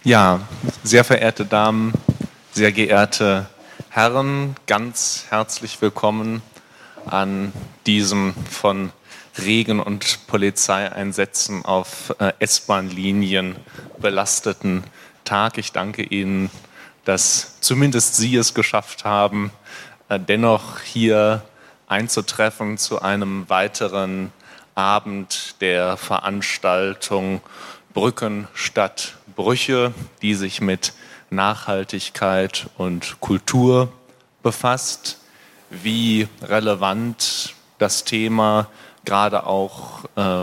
Ja, sehr verehrte Damen, sehr geehrte Herren, ganz herzlich willkommen an diesem von Regen- und Polizeieinsätzen auf S-Bahn-Linien belasteten Tag. Ich danke Ihnen, dass zumindest Sie es geschafft haben, dennoch hier einzutreffen zu einem weiteren Abend der Veranstaltung Brücken statt Brüche, die sich mit Nachhaltigkeit und Kultur befasst. Wie relevant das Thema gerade auch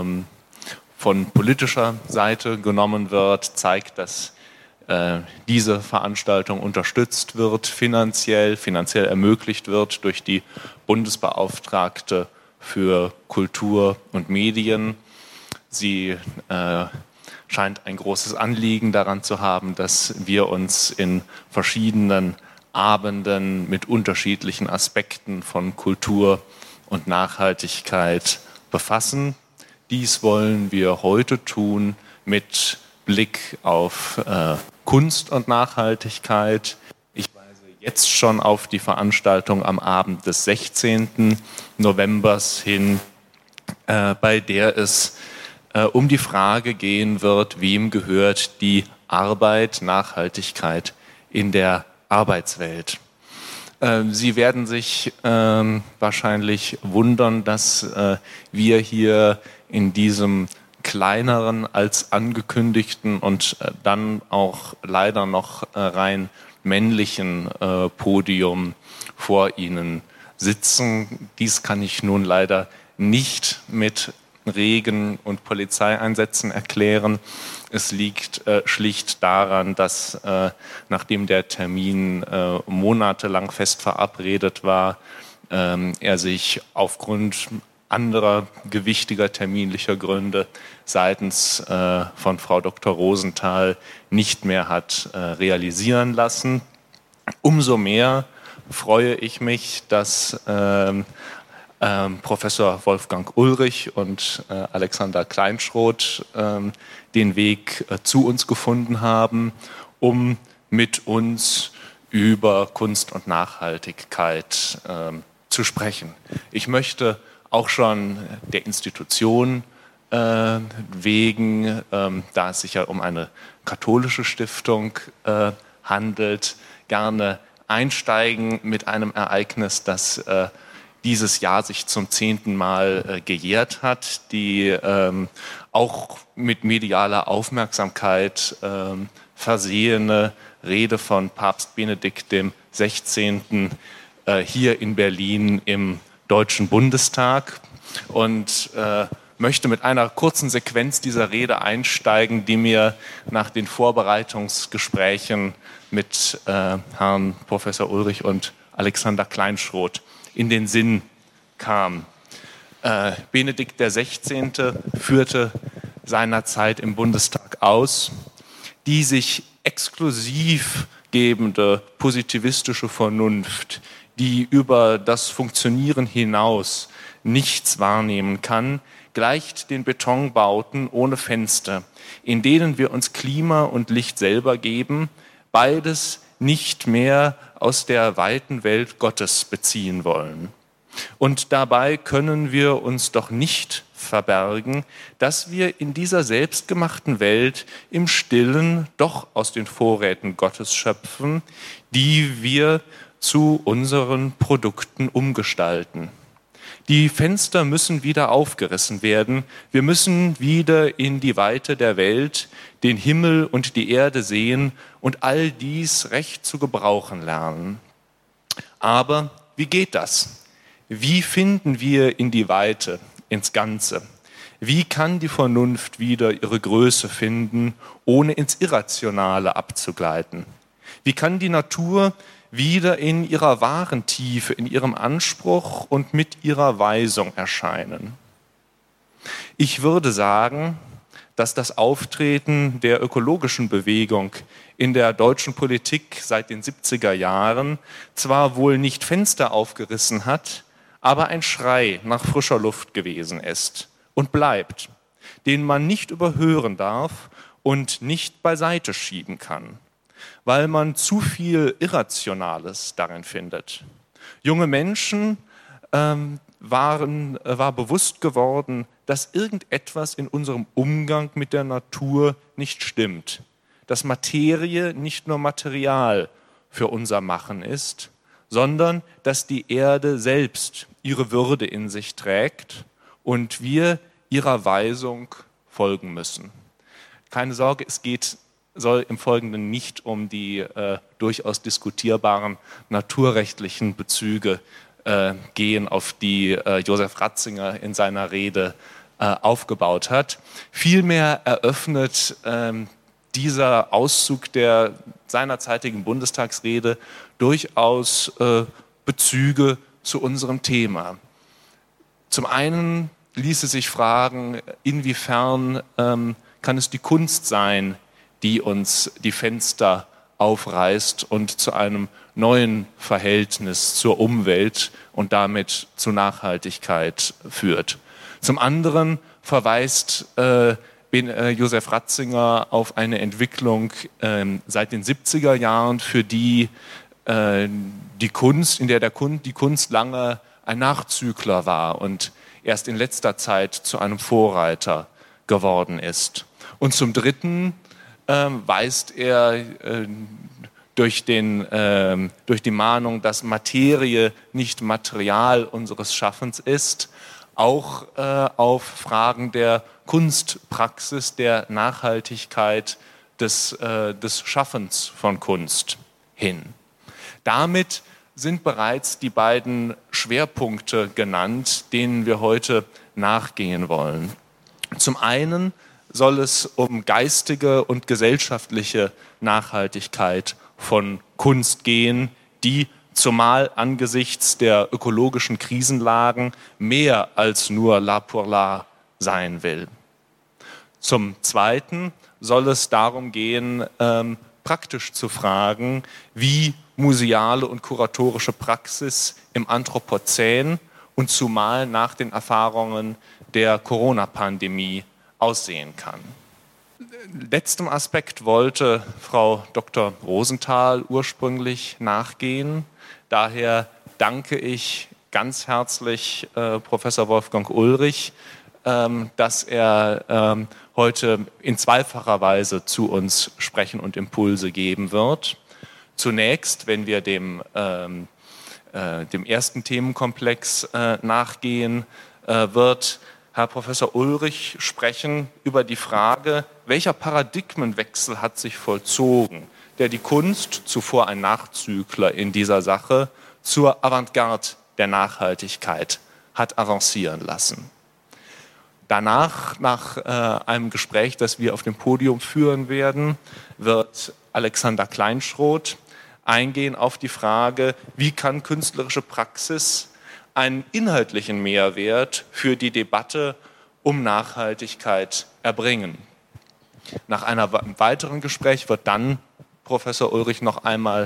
von politischer Seite genommen wird, zeigt, dass diese Veranstaltung unterstützt wird, finanziell ermöglicht wird durch die Bundesbeauftragte für Kultur und Medien. Sie scheint ein großes Anliegen daran zu haben, dass wir uns in verschiedenen Abenden mit unterschiedlichen Aspekten von Kultur und Nachhaltigkeit befassen. Dies wollen wir heute tun mit Blick auf Kunst und Nachhaltigkeit. Ich weise jetzt schon auf die Veranstaltung am Abend des 16. November hin, bei der es um die Frage gehen wird, wem gehört die Arbeit, Nachhaltigkeit in der Arbeitswelt. Sie werden sich wahrscheinlich wundern, dass wir hier in diesem kleineren als angekündigten und dann auch leider noch rein männlichen Podium vor Ihnen sitzen. Dies kann ich nun leider nicht mit Regen- und Polizeieinsätzen erklären. Es liegt schlicht daran, dass nachdem der Termin monatelang fest verabredet war, er sich aufgrund anderer gewichtiger terminlicher Gründe seitens von Frau Dr. Rosenthal nicht mehr hat realisieren lassen. Umso mehr freue ich mich, dass Professor Wolfgang Ulrich und Alexander Kleinschroth den Weg zu uns gefunden haben, um mit uns über Kunst und Nachhaltigkeit zu sprechen. Ich möchte auch schon der Institution wegen, da es sich ja um eine katholische Stiftung handelt, gerne einsteigen mit einem Ereignis, das dieses Jahr sich zum 10. Mal gejährt hat, die auch mit medialer Aufmerksamkeit versehene Rede von Papst Benedikt XVI. Hier in Berlin im Deutschen Bundestag und möchte mit einer kurzen Sequenz dieser Rede einsteigen, die mir nach den Vorbereitungsgesprächen mit Herrn Professor Ulrich und Alexander Kleinschroth in den Sinn kam. Benedikt XVI. Führte seinerzeit im Bundestag aus, die sich exklusiv gebende positivistische Vernunft, die über das Funktionieren hinaus nichts wahrnehmen kann, gleicht den Betonbauten ohne Fenster, in denen wir uns Klima und Licht selber geben, beides nicht mehr aus der weiten Welt Gottes beziehen wollen. Und dabei können wir uns doch nicht verbergen, dass wir in dieser selbstgemachten Welt im Stillen doch aus den Vorräten Gottes schöpfen, die wir zu unseren Produkten umgestalten. Die Fenster müssen wieder aufgerissen werden. Wir müssen wieder in die Weite der Welt, den Himmel und die Erde sehen und all dies recht zu gebrauchen lernen. Aber wie geht das? Wie finden wir in die Weite, ins Ganze? Wie kann die Vernunft wieder ihre Größe finden, ohne ins Irrationale abzugleiten? Wie kann die Natur wieder in ihrer wahren Tiefe, in ihrem Anspruch und mit ihrer Weisung erscheinen? Ich würde sagen, dass das Auftreten der ökologischen Bewegung in der deutschen Politik seit den 70er Jahren zwar wohl nicht Fenster aufgerissen hat, aber ein Schrei nach frischer Luft gewesen ist und bleibt, den man nicht überhören darf und nicht beiseite schieben kann, weil man zu viel Irrationales darin findet. Junge Menschen war bewusst geworden, dass irgendetwas in unserem Umgang mit der Natur nicht stimmt, dass Materie nicht nur Material für unser Machen ist, sondern dass die Erde selbst ihre Würde in sich trägt und wir ihrer Weisung folgen müssen. Keine Sorge, soll im Folgenden nicht um die durchaus diskutierbaren naturrechtlichen Bezüge gehen, auf die Josef Ratzinger in seiner Rede aufgebaut hat. Vielmehr eröffnet dieser Auszug der seinerzeitigen Bundestagsrede durchaus Bezüge zu unserem Thema. Zum einen ließe sich fragen, inwiefern kann es die Kunst sein, die uns die Fenster aufreißt und zu einem neuen Verhältnis zur Umwelt und damit zu Nachhaltigkeit führt. Zum anderen verweist Josef Ratzinger auf eine Entwicklung seit den 70er Jahren, für die die Kunst lange ein Nachzügler war und erst in letzter Zeit zu einem Vorreiter geworden ist. Und zum Dritten weist er durch die Mahnung, dass Materie nicht Material unseres Schaffens ist, auch auf Fragen der Kunstpraxis, der Nachhaltigkeit des Schaffens von Kunst hin. Damit sind bereits die beiden Schwerpunkte genannt, denen wir heute nachgehen wollen. Zum einen soll es um geistige und gesellschaftliche Nachhaltigkeit von Kunst gehen, die zumal angesichts der ökologischen Krisenlagen mehr als nur l'art pour l'art sein will. Zum Zweiten soll es darum gehen, praktisch zu fragen, wie museale und kuratorische Praxis im Anthropozän und zumal nach den Erfahrungen der Corona-Pandemie aussehen kann. Letztem Aspekt wollte Frau Dr. Rosenthal ursprünglich nachgehen. Daher danke ich ganz herzlich Professor Wolfgang Ulrich, dass er heute in zweifacher Weise zu uns sprechen und Impulse geben wird. Zunächst, wenn wir dem ersten Themenkomplex nachgehen, wird Herr Professor Ulrich sprechen über die Frage, welcher Paradigmenwechsel hat sich vollzogen, der die Kunst, zuvor ein Nachzügler in dieser Sache, zur Avantgarde der Nachhaltigkeit hat avancieren lassen. Danach, nach einem Gespräch, das wir auf dem Podium führen werden, wird Alexander Kleinschroth eingehen auf die Frage, wie kann künstlerische Praxis einen inhaltlichen Mehrwert für die Debatte um Nachhaltigkeit erbringen. Nach einem weiteren Gespräch wird dann Professor Ulrich noch einmal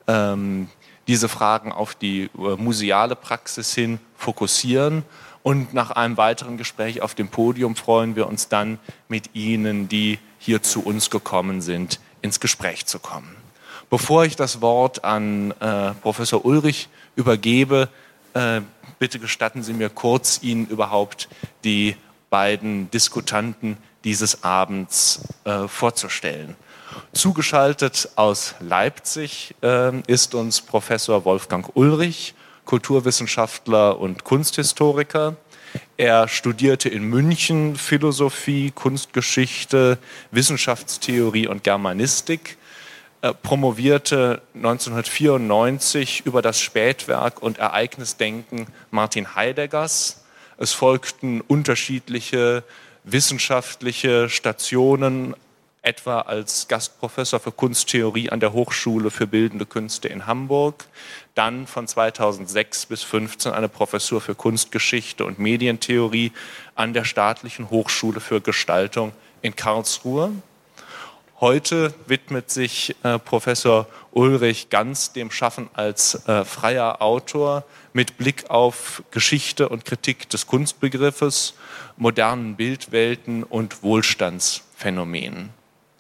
diese Fragen auf die museale Praxis hin fokussieren. Und nach einem weiteren Gespräch auf dem Podium freuen wir uns dann, mit Ihnen, die hier zu uns gekommen sind, ins Gespräch zu kommen. Bevor ich das Wort an Professor Ulrich übergebe, bitte gestatten Sie mir kurz, Ihnen überhaupt die beiden Diskutanten dieses Abends vorzustellen. Zugeschaltet aus Leipzig ist uns Professor Wolfgang Ulrich, Kulturwissenschaftler und Kunsthistoriker. Er studierte in München Philosophie, Kunstgeschichte, Wissenschaftstheorie und Germanistik, promovierte 1994 über das Spätwerk und Ereignisdenken Martin Heideggers. Es folgten unterschiedliche wissenschaftliche Stationen, etwa als Gastprofessor für Kunsttheorie an der Hochschule für Bildende Künste in Hamburg, dann von 2006 bis 2015 eine Professur für Kunstgeschichte und Medientheorie an der Staatlichen Hochschule für Gestaltung in Karlsruhe. Heute widmet sich Professor Ulrich ganz dem Schaffen als freier Autor mit Blick auf Geschichte und Kritik des Kunstbegriffes, modernen Bildwelten und Wohlstandsphänomenen.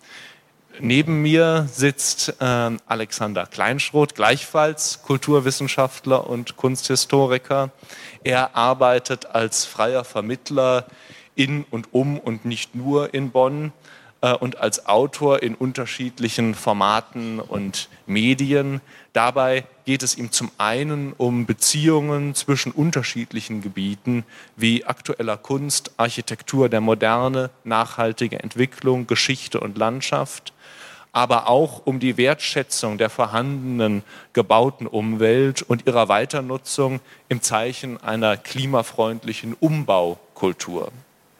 Neben mir sitzt Alexander Kleinschroth, gleichfalls Kulturwissenschaftler und Kunsthistoriker. Er arbeitet als freier Vermittler in und um und nicht nur in Bonn und als Autor in unterschiedlichen Formaten und Medien. Dabei geht es ihm zum einen um Beziehungen zwischen unterschiedlichen Gebieten wie aktueller Kunst, Architektur der Moderne, nachhaltige Entwicklung, Geschichte und Landschaft, aber auch um die Wertschätzung der vorhandenen gebauten Umwelt und ihrer Weiternutzung im Zeichen einer klimafreundlichen Umbaukultur.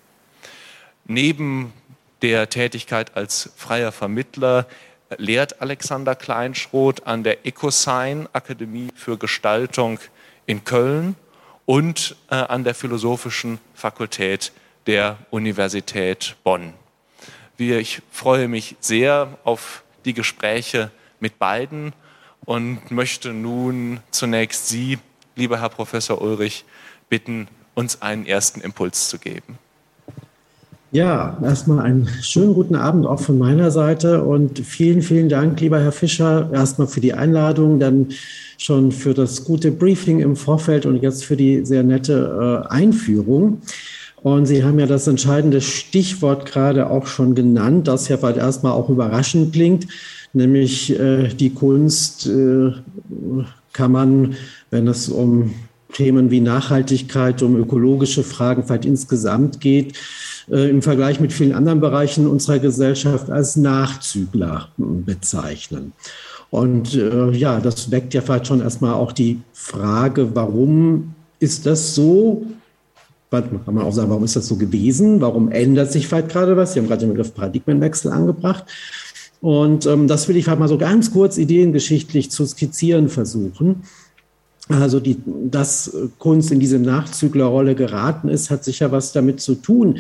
Neben der Tätigkeit als freier Vermittler lehrt Alexander Kleinschroth an der EcoSign Akademie für Gestaltung in Köln und an der Philosophischen Fakultät der Universität Bonn. Ich freue mich sehr auf die Gespräche mit beiden und möchte nun zunächst Sie, lieber Herr Professor Ulrich, bitten, uns einen ersten Impuls zu geben. Ja, erstmal einen schönen guten Abend auch von meiner Seite und vielen, vielen Dank, lieber Herr Fischer, erstmal für die Einladung, dann schon für das gute Briefing im Vorfeld und jetzt für die sehr nette Einführung. Und Sie haben ja das entscheidende Stichwort gerade auch schon genannt, das ja vielleicht erstmal auch überraschend klingt, nämlich die Kunst kann man, wenn es um Themen wie Nachhaltigkeit, um ökologische Fragen vielleicht insgesamt geht, im Vergleich mit vielen anderen Bereichen unserer Gesellschaft als Nachzügler bezeichnen. Und ja, das weckt ja vielleicht schon erstmal auch die Frage, warum ist das so? Kann man auch sagen, warum ist das so gewesen? Warum ändert sich vielleicht gerade was? Sie haben gerade den Begriff Paradigmenwechsel angebracht. Und das will ich halt mal so ganz kurz ideengeschichtlich zu skizzieren versuchen. Also dass Kunst in diese Nachzüglerrolle geraten ist, hat sicher was damit zu tun,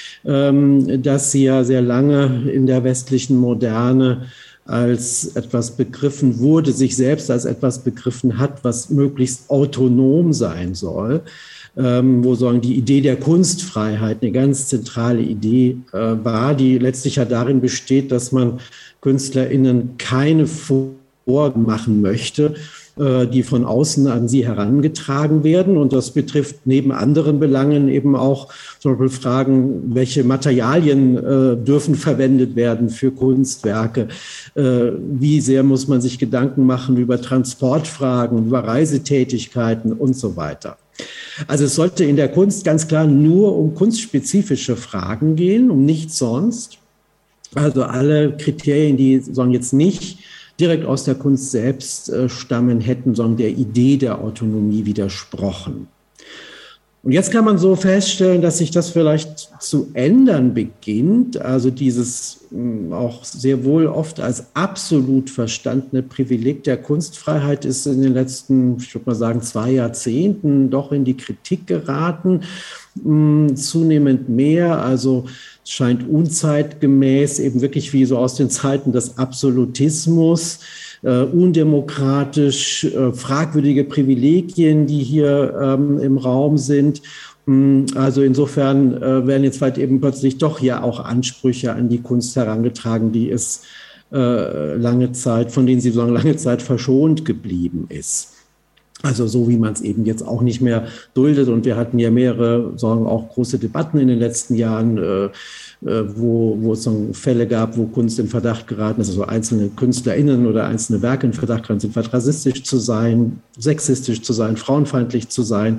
dass sie ja sehr lange in der westlichen Moderne als etwas begriffen wurde, sich selbst als etwas begriffen hat, was möglichst autonom sein soll, wo sagen die Idee der Kunstfreiheit eine ganz zentrale Idee war, die letztlich ja darin besteht, dass man KünstlerInnen keine Vorgaben machen möchte, die von außen an sie herangetragen werden. Und das betrifft neben anderen Belangen eben auch zum Beispiel Fragen, welche Materialien dürfen verwendet werden für Kunstwerke, wie sehr muss man sich Gedanken machen über Transportfragen, über Reisetätigkeiten und so weiter. Also es sollte in der Kunst ganz klar nur um kunstspezifische Fragen gehen, um nichts sonst. Also alle Kriterien, die sagen jetzt nicht direkt aus der Kunst selbst stammen, hätten, sondern der Idee der Autonomie widersprochen. Und jetzt kann man so feststellen, dass sich das vielleicht zu ändern beginnt. Also dieses auch sehr wohl oft als absolut verstandene Privileg der Kunstfreiheit ist in den letzten, ich würde mal sagen, 2 Jahrzehnten doch in die Kritik geraten. Zunehmend mehr, also es scheint unzeitgemäß, eben wirklich wie so aus den Zeiten des Absolutismus, undemokratisch, fragwürdige Privilegien, die hier im Raum sind. Also insofern werden jetzt vielleicht eben plötzlich doch hier auch Ansprüche an die Kunst herangetragen, die es lange Zeit, von denen sie so lange Zeit verschont geblieben ist. Also so wie man es eben jetzt auch nicht mehr duldet. Und wir hatten ja mehrere, sagen auch große Debatten in den letzten Jahren, wo es so Fälle gab, wo Kunst in Verdacht geraten ist, also einzelne KünstlerInnen oder einzelne Werke in Verdacht geraten sind, rassistisch zu sein, sexistisch zu sein, frauenfeindlich zu sein.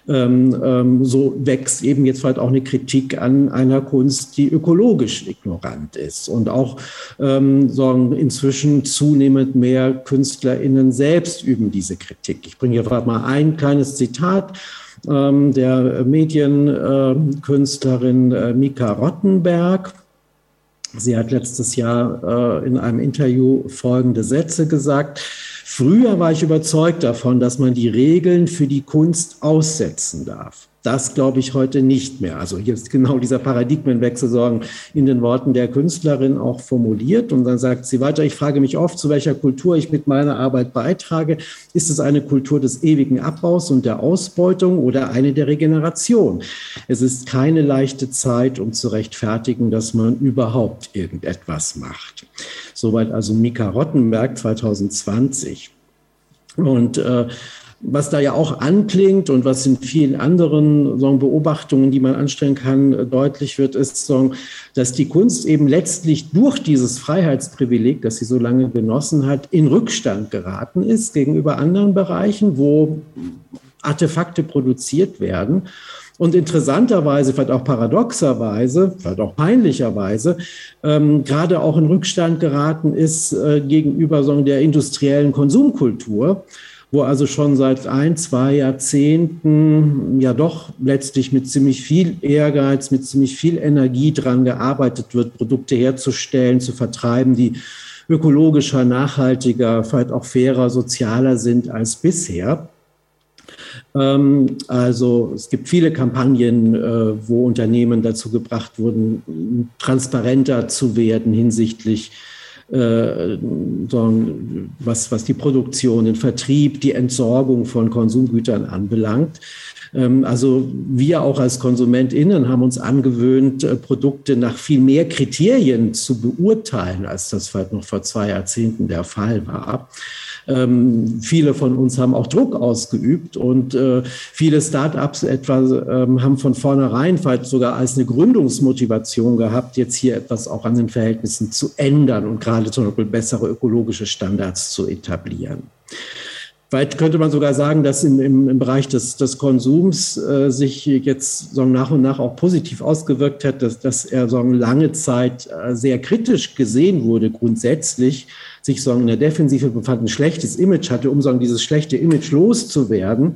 So wächst eben jetzt halt auch eine Kritik an einer Kunst, die ökologisch ignorant ist. Und auch sagen inzwischen zunehmend mehr KünstlerInnen selbst üben diese Kritik. Ich bringe hier mal ein kleines Zitat der Medienkünstlerin Mika Rottenberg. Sie hat letztes Jahr in einem Interview folgende Sätze gesagt: Früher war ich überzeugt davon, dass man die Regeln für die Kunst aussetzen darf. Das glaube ich heute nicht mehr. Also hier ist genau dieser Paradigmenwechsel sagen, in den Worten der Künstlerin auch formuliert. Und dann sagt sie weiter, ich frage mich oft, zu welcher Kultur ich mit meiner Arbeit beitrage. Ist es eine Kultur des ewigen Abbaus und der Ausbeutung oder eine der Regeneration? Es ist keine leichte Zeit, um zu rechtfertigen, dass man überhaupt irgendetwas macht. Soweit also Mika Rottenberg 2020. Und was da ja auch anklingt und was in vielen anderen Beobachtungen, die man anstellen kann, deutlich wird, ist, dass die Kunst eben letztlich durch dieses Freiheitsprivileg, das sie so lange genossen hat, in Rückstand geraten ist gegenüber anderen Bereichen, wo Artefakte produziert werden. Und interessanterweise, vielleicht auch paradoxerweise, vielleicht auch peinlicherweise, gerade auch in Rückstand geraten ist gegenüber der industriellen Konsumkultur, wo also schon seit 1-2 Jahrzehnten ja doch letztlich mit ziemlich viel Ehrgeiz, mit ziemlich viel Energie dran gearbeitet wird, Produkte herzustellen, zu vertreiben, die ökologischer, nachhaltiger, vielleicht auch fairer, sozialer sind als bisher. Also es gibt viele Kampagnen, wo Unternehmen dazu gebracht wurden, transparenter zu werden hinsichtlich was die Produktion, den Vertrieb, die Entsorgung von Konsumgütern anbelangt. Also wir auch als KonsumentInnen haben uns angewöhnt, Produkte nach viel mehr Kriterien zu beurteilen, als das vielleicht noch vor 2 Jahrzehnten der Fall war. Viele von uns haben auch Druck ausgeübt und viele Start-ups etwa haben von vornherein vielleicht sogar als eine Gründungsmotivation gehabt, jetzt hier etwas auch an den Verhältnissen zu ändern und gerade zum Beispiel bessere ökologische Standards zu etablieren. Vielleicht könnte man sogar sagen, dass im Bereich des Konsums sich jetzt nach und nach auch positiv ausgewirkt hat, dass er lange Zeit sehr kritisch gesehen wurde, grundsätzlich sich in der Defensive befand, ein schlechtes Image hatte, um dieses schlechte Image loszuwerden,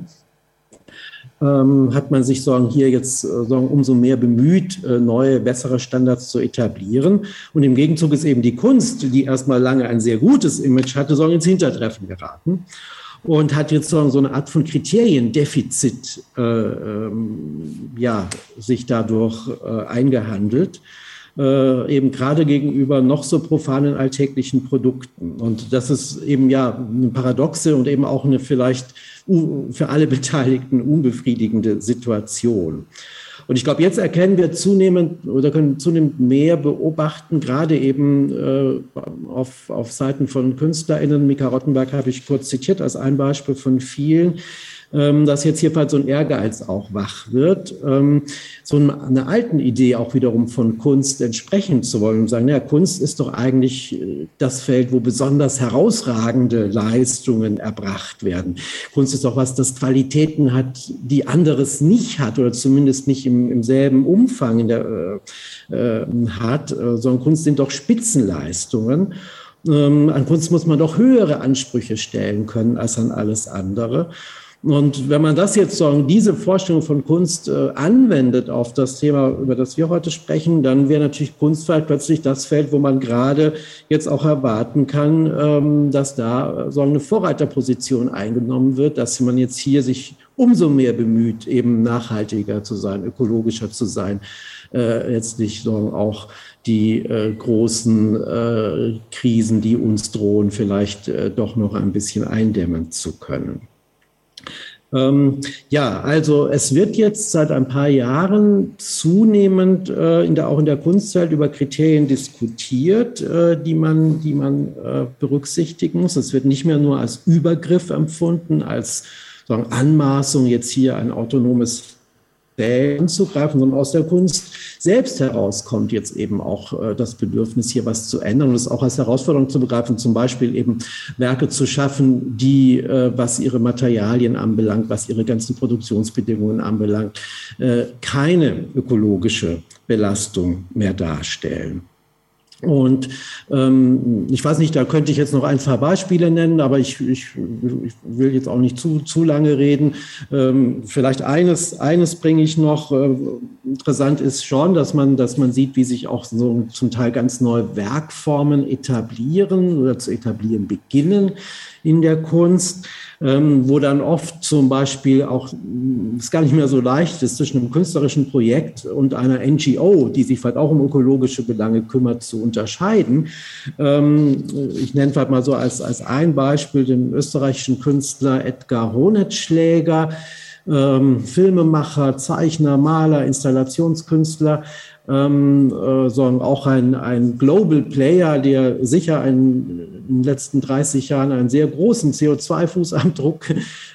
hat man sich hier jetzt umso mehr bemüht, neue, bessere Standards zu etablieren. Und im Gegenzug ist eben die Kunst, die erstmal lange ein sehr gutes Image hatte, ins Hintertreffen geraten. Und hat jetzt so eine Art von Kriteriendefizit sich dadurch eingehandelt, eben gerade gegenüber noch so profanen alltäglichen Produkten. Und das ist eben eine paradoxe und eben auch eine vielleicht für alle Beteiligten unbefriedigende Situation. Und ich glaube, jetzt erkennen wir können zunehmend mehr beobachten, gerade eben auf Seiten von KünstlerInnen. Mika Rottenberg habe ich kurz zitiert als ein Beispiel von vielen, dass jetzt hier vielleicht so ein Ehrgeiz auch wach wird, so eine alten Idee auch wiederum von Kunst entsprechen zu wollen und sagen, Kunst ist doch eigentlich das Feld, wo besonders herausragende Leistungen erbracht werden. Kunst ist doch was, das Qualitäten hat, die anderes nicht hat oder zumindest nicht im selben Umfang hat, sondern Kunst sind doch Spitzenleistungen. An Kunst muss man doch höhere Ansprüche stellen können als an alles andere. Und wenn man das jetzt diese Vorstellung von Kunst anwendet auf das Thema, über das wir heute sprechen, dann wäre natürlich Kunst vielleicht plötzlich das Feld, wo man gerade jetzt auch erwarten kann, dass da eine Vorreiterposition eingenommen wird, dass man jetzt hier sich umso mehr bemüht, eben nachhaltiger zu sein, ökologischer zu sein, letztlich auch die großen Krisen, die uns drohen, vielleicht doch noch ein bisschen eindämmen zu können. Also es wird jetzt seit ein paar Jahren zunehmend auch in der Kunstwelt über Kriterien diskutiert, die man berücksichtigen muss. Es wird nicht mehr nur als Übergriff empfunden, als Anmaßung, jetzt hier ein autonomes anzugreifen, sondern aus der Kunst selbst heraus kommt jetzt eben auch das Bedürfnis, hier was zu ändern und es auch als Herausforderung zu begreifen, zum Beispiel eben Werke zu schaffen, die, was ihre Materialien anbelangt, was ihre ganzen Produktionsbedingungen anbelangt, keine ökologische Belastung mehr darstellen. Und ich weiß nicht, da könnte ich jetzt noch ein paar Beispiele nennen, aber ich will jetzt auch nicht zu lange reden. Vielleicht eines bringe ich noch. Interessant ist schon, dass man sieht, wie sich auch so zum Teil ganz neue Werkformen etablieren oder zu etablieren beginnen in der Kunst. wo dann oft zum Beispiel auch es gar nicht mehr so leicht ist, zwischen einem künstlerischen Projekt und einer NGO, die sich vielleicht auch um ökologische Belange kümmert, zu unterscheiden. Ich nenne vielleicht mal so als ein Beispiel den österreichischen Künstler Edgar Honetschläger, Filmemacher, Zeichner, Maler, Installationskünstler, sondern auch ein Global Player, der sicher in den letzten 30 Jahren einen sehr großen CO2-Fußabdruck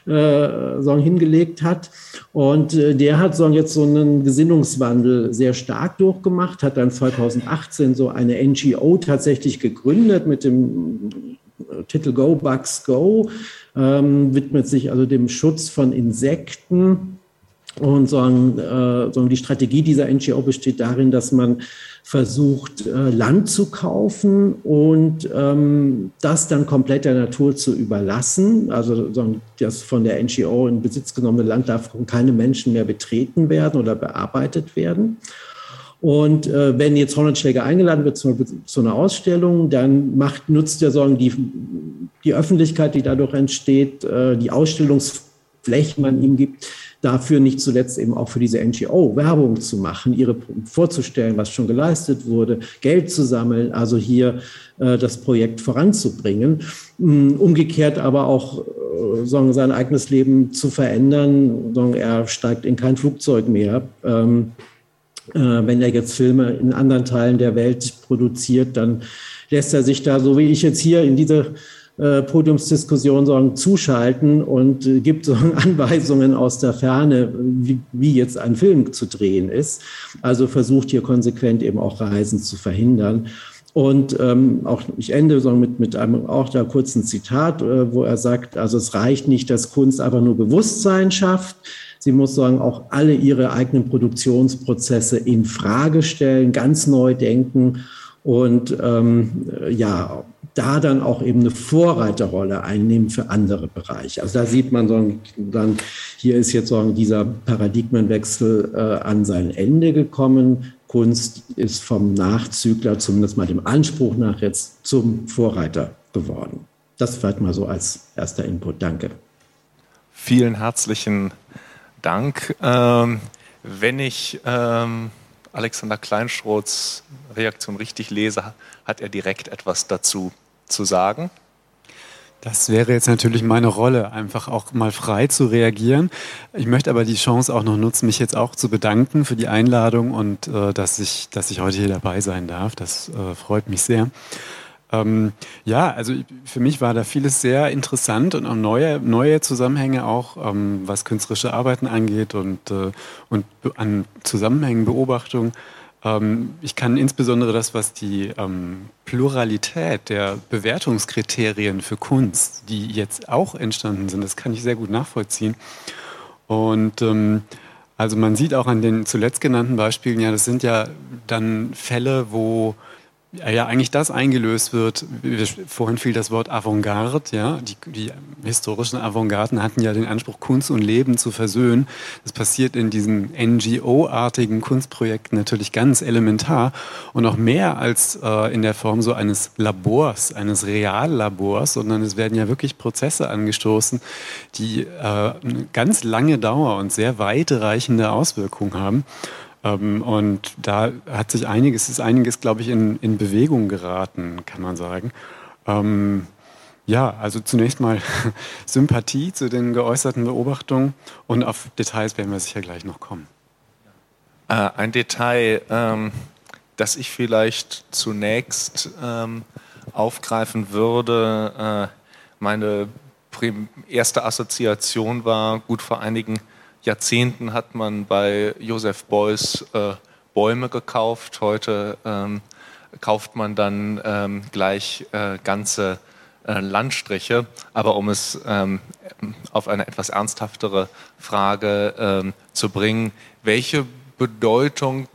hingelegt hat. Und der hat jetzt so einen Gesinnungswandel sehr stark durchgemacht, hat dann 2018 so eine NGO tatsächlich gegründet mit dem Titel Go Bugs Go, widmet sich also dem Schutz von Insekten. Und die Strategie dieser NGO besteht darin, dass man versucht, Land zu kaufen und das dann komplett der Natur zu überlassen. Also das von der NGO in Besitz genommene Land darf von keinem Menschen mehr betreten werden oder bearbeitet werden. Und wenn jetzt Honetschläger eingeladen wird zu einer Ausstellung, dann nutzt er die Öffentlichkeit, die dadurch entsteht, die Ausstellungsflächen man ihm gibt, dafür nicht zuletzt eben auch für diese NGO Werbung zu machen, vorzustellen, was schon geleistet wurde, Geld zu sammeln, also hier das Projekt voranzubringen. Umgekehrt aber auch sein eigenes Leben zu verändern. Er steigt in kein Flugzeug mehr. Wenn er jetzt Filme in anderen Teilen der Welt produziert, dann lässt er sich da, so wie ich jetzt hier in diese Podiumsdiskussion zuschalten und gibt Anweisungen aus der Ferne, wie jetzt ein Film zu drehen ist. Also versucht hier konsequent eben auch Reisen zu verhindern. Und ich ende mit einem auch da kurzen Zitat, wo er sagt, also es reicht nicht, dass Kunst einfach nur Bewusstsein schafft. Sie muss auch alle ihre eigenen Produktionsprozesse in Frage stellen, ganz neu denken und da dann auch eben eine Vorreiterrolle einnehmen für andere Bereiche. Also da sieht man hier ist jetzt dieser Paradigmenwechsel an sein Ende gekommen. Kunst ist vom Nachzügler, zumindest mal dem Anspruch nach, jetzt zum Vorreiter geworden. Das vielleicht mal so als erster Input. Danke. Vielen herzlichen Dank. Wenn ich Alexander Kleinschroths Reaktion richtig lese, hat er direkt etwas dazu zu sagen? Das wäre jetzt natürlich meine Rolle, einfach auch mal frei zu reagieren. Ich möchte aber die Chance auch noch nutzen, mich jetzt auch zu bedanken für die Einladung und dass ich heute hier dabei sein darf. Das freut mich sehr. Also für mich war da vieles sehr interessant und auch neue Zusammenhänge auch, was künstlerische Arbeiten angeht und an Zusammenhängen, Beobachtungen. Ich kann insbesondere das, was die Pluralität der Bewertungskriterien für Kunst, die jetzt auch entstanden sind, das kann ich sehr gut nachvollziehen. Und also man sieht auch an den zuletzt genannten Beispielen, ja, das sind ja dann Fälle, wo ja eigentlich das eingelöst wird. Vorhin fiel das Wort Avantgarde. Ja? Die historischen Avantgarden hatten ja den Anspruch, Kunst und Leben zu versöhnen. Das passiert in diesen NGO-artigen Kunstprojekten natürlich ganz elementar und auch mehr als in der Form so eines Labors, eines Reallabors, sondern es werden ja wirklich Prozesse angestoßen, die eine ganz lange Dauer und sehr weitreichende Auswirkungen haben. Und da ist einiges, glaube ich, in Bewegung geraten, kann man sagen. Also zunächst mal Sympathie zu den geäußerten Beobachtungen und auf Details werden wir sicher gleich noch kommen. Ein Detail, das ich vielleicht zunächst aufgreifen würde. Meine erste Assoziation war, gut vor einigen Jahrzehnten hat man bei Joseph Beuys Bäume gekauft. Heute kauft man dann gleich ganze Landstriche. Aber um es auf eine etwas ernsthaftere Frage zu bringen, welche Bedeutung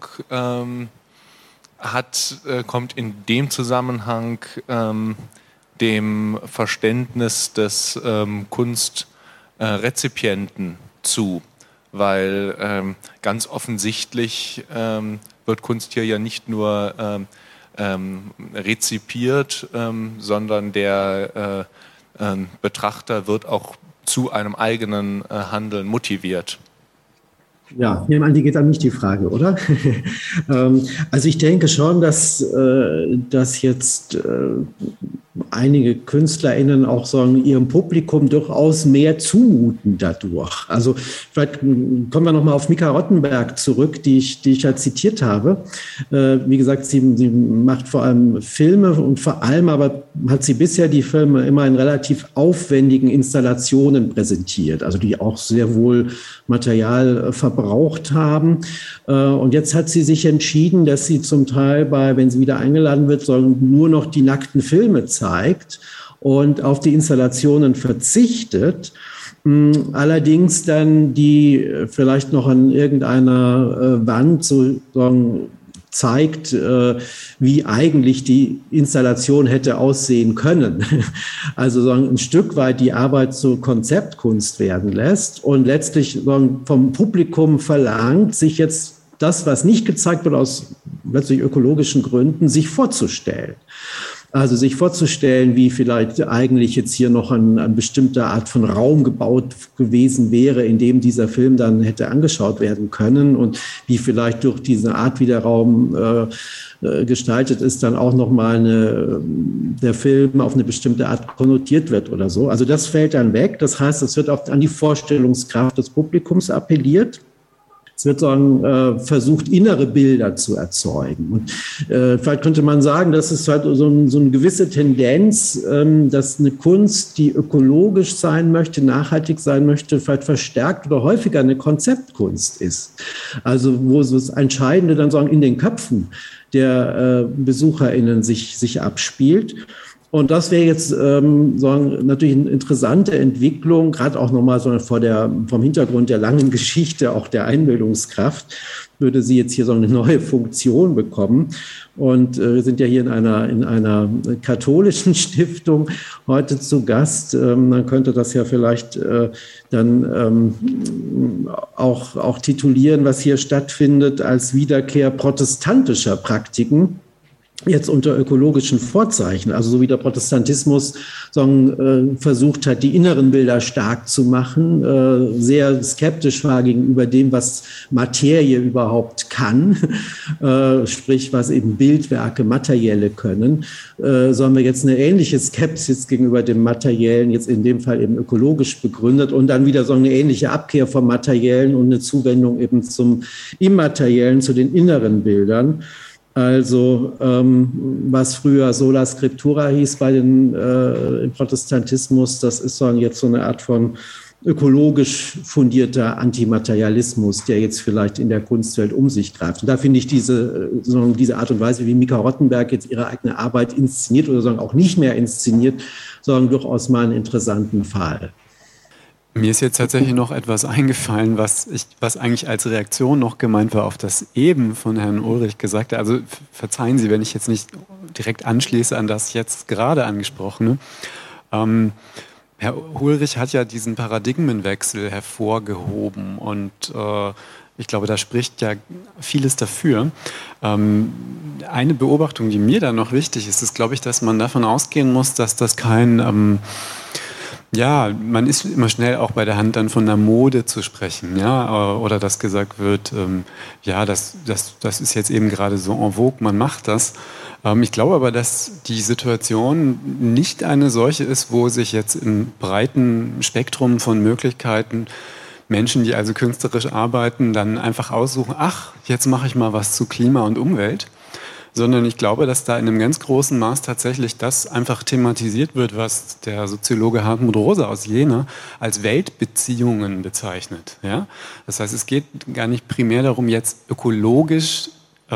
kommt in dem Zusammenhang dem Verständnis des Kunstrezipienten zu? Weil ganz offensichtlich wird Kunst hier ja nicht nur rezipiert, sondern der Betrachter wird auch zu einem eigenen Handeln motiviert? Ja, ich nehme an, die geht an mich die Frage, oder? Also ich denke schon, dass jetzt einige KünstlerInnen auch sagen, ihrem Publikum durchaus mehr zumuten dadurch. Also vielleicht kommen wir nochmal auf Mika Rottenberg zurück, die ich ja zitiert habe. Wie gesagt, sie macht vor allem Filme und vor allem aber hat sie bisher die Filme immer in relativ aufwendigen Installationen präsentiert, also die auch sehr wohl Material verbraucht haben. Und jetzt hat sie sich entschieden, dass sie zum Teil wenn sie wieder eingeladen wird, nur noch die nackten Filme zeigt und auf die Installationen verzichtet. Allerdings dann die vielleicht noch an irgendeiner Wand sozusagen zeigt, wie eigentlich die Installation hätte aussehen können. Also ein Stück weit die Arbeit zur Konzeptkunst werden lässt und letztlich vom Publikum verlangt, sich jetzt das, was nicht gezeigt wird, aus letztlich ökologischen Gründen, sich vorzustellen. Also sich vorzustellen, wie vielleicht eigentlich jetzt hier noch eine bestimmte Art von Raum gebaut gewesen wäre, in dem dieser Film dann hätte angeschaut werden können und wie vielleicht durch diese Art, wie der Raum gestaltet ist, dann auch nochmal der Film auf eine bestimmte Art konnotiert wird oder so. Also das fällt dann weg. Das heißt, es wird auch an die Vorstellungskraft des Publikums appelliert. Es wird versucht, innere Bilder zu erzeugen. Und vielleicht könnte man sagen, das ist halt so eine gewisse Tendenz, dass eine Kunst, die ökologisch sein möchte, nachhaltig sein möchte, vielleicht verstärkt oder häufiger eine Konzeptkunst ist. Also wo so das Entscheidende dann in den Köpfen der BesucherInnen sich abspielt. Und das wäre jetzt natürlich eine interessante Entwicklung, gerade auch nochmal vom Hintergrund der langen Geschichte, auch der Einbildungskraft, würde sie jetzt hier so eine neue Funktion bekommen. Und wir sind ja hier in einer katholischen Stiftung heute zu Gast. Man könnte das ja vielleicht dann auch titulieren, was hier stattfindet, als Wiederkehr protestantischer Praktiken. Jetzt unter ökologischen Vorzeichen, also so wie der Protestantismus versucht hat, die inneren Bilder stark zu machen, sehr skeptisch war gegenüber dem, was Materie überhaupt kann, sprich was eben Bildwerke, Materielle können, sollen wir jetzt eine ähnliche Skepsis gegenüber dem Materiellen, jetzt in dem Fall eben ökologisch begründet und dann wieder so eine ähnliche Abkehr vom Materiellen und eine Zuwendung eben zum Immateriellen, zu den inneren Bildern. Also was früher Sola Scriptura hieß im Protestantismus, das ist jetzt so eine Art von ökologisch fundierter Antimaterialismus, der jetzt vielleicht in der Kunstwelt um sich greift. Und da finde ich diese Art und Weise, wie Mika Rottenberg jetzt ihre eigene Arbeit inszeniert oder auch nicht mehr inszeniert, durchaus mal einen interessanten Fall. Mir ist jetzt tatsächlich noch etwas eingefallen, was eigentlich als Reaktion noch gemeint war auf das eben von Herrn Ulrich Gesagte. Also verzeihen Sie, wenn ich jetzt nicht direkt anschließe an das jetzt gerade angesprochene. Herr Ulrich hat ja diesen Paradigmenwechsel hervorgehoben und ich glaube, da spricht ja vieles dafür. Eine Beobachtung, die mir da noch wichtig ist, ist, glaube ich, dass man davon ausgehen muss, dass das kein... man ist immer schnell auch bei der Hand, dann von der Mode zu sprechen, ja, oder dass gesagt wird, das ist jetzt eben gerade so en vogue, man macht das. Ich glaube aber, dass die Situation nicht eine solche ist, wo sich jetzt im breiten Spektrum von Möglichkeiten Menschen, die also künstlerisch arbeiten, dann einfach aussuchen, jetzt mache ich mal was zu Klima und Umwelt. Sondern ich glaube, dass da in einem ganz großen Maß tatsächlich das einfach thematisiert wird, was der Soziologe Hartmut Rosa aus Jena als Weltbeziehungen bezeichnet. Ja? Das heißt, es geht gar nicht primär darum, jetzt ökologisch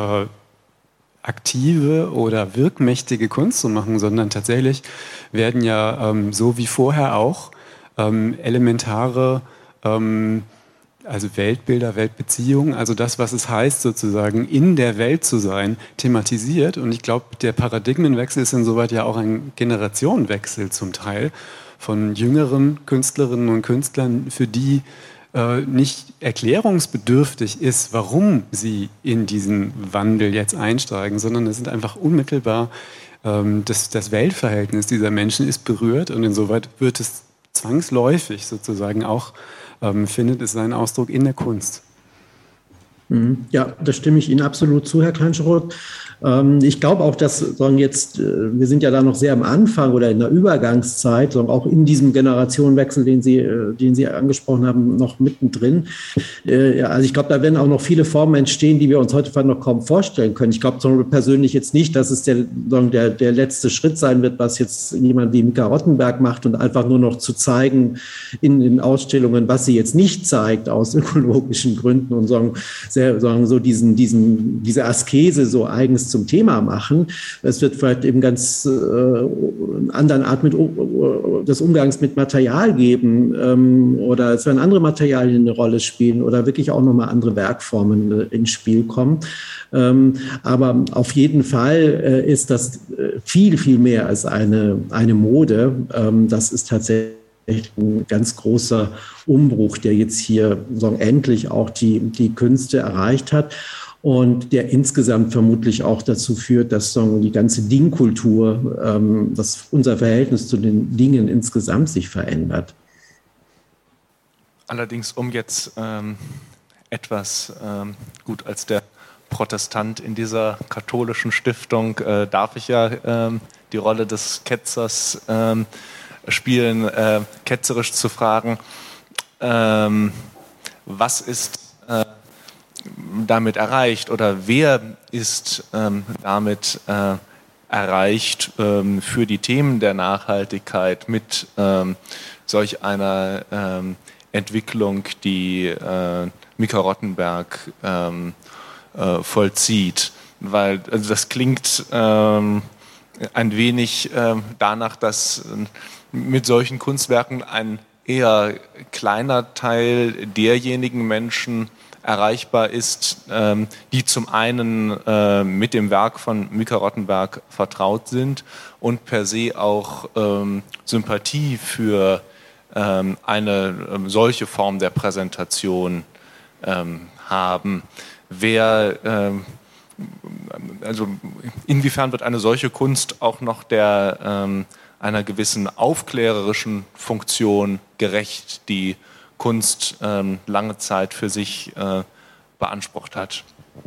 aktive oder wirkmächtige Kunst zu machen, sondern tatsächlich werden ja so wie vorher auch elementare also Weltbilder, Weltbeziehungen, also das, was es heißt, sozusagen in der Welt zu sein, thematisiert. Und ich glaube, der Paradigmenwechsel ist insoweit ja auch ein Generationenwechsel zum Teil von jüngeren Künstlerinnen und Künstlern, für die nicht erklärungsbedürftig ist, warum sie in diesen Wandel jetzt einsteigen, sondern es sind einfach unmittelbar das Weltverhältnis dieser Menschen ist berührt und insoweit wird es zwangsläufig sozusagen auch findet es seinen Ausdruck in der Kunst. Ja, da stimme ich Ihnen absolut zu, Herr Kleinschroth. Ich glaube auch, dass jetzt, wir sind ja da noch sehr am Anfang oder in der Übergangszeit, auch in diesem Generationenwechsel, den Sie angesprochen haben, noch mittendrin. Also ich glaube, da werden auch noch viele Formen entstehen, die wir uns heute noch kaum vorstellen können. Ich glaube persönlich jetzt nicht, dass es der letzte Schritt sein wird, was jetzt jemand wie Mika Rottenberg macht und einfach nur noch zu zeigen in den Ausstellungen, was sie jetzt nicht zeigt aus ökologischen Gründen und diese Askese so eigens zum Thema machen. Es wird vielleicht eben ganz anderen Art des Umgangs mit Material geben oder es werden andere Materialien eine Rolle spielen oder wirklich auch nochmal andere Werkformen ins Spiel kommen. Aber auf jeden Fall ist das viel, viel mehr als eine Mode. Das ist tatsächlich ein ganz großer Umbruch, der jetzt hier endlich auch die Künste erreicht hat und der insgesamt vermutlich auch dazu führt, dass die ganze Dingkultur, dass unser Verhältnis zu den Dingen insgesamt sich verändert. Allerdings, um jetzt gut als der Protestant in dieser katholischen Stiftung darf ich ja die Rolle des Ketzers spielen, ketzerisch zu fragen, was ist damit erreicht oder wer ist damit erreicht für die Themen der Nachhaltigkeit mit solch einer Entwicklung, die Mika Rottenberg vollzieht. Weil also das klingt ein wenig danach, dass mit solchen Kunstwerken ein eher kleiner Teil derjenigen Menschen erreichbar ist, die zum einen mit dem Werk von Mika Rottenberg vertraut sind und per se auch Sympathie für eine solche Form der Präsentation haben. Also inwiefern wird eine solche Kunst auch noch einer gewissen aufklärerischen Funktion gerecht, die Kunst lange Zeit für sich beansprucht hat?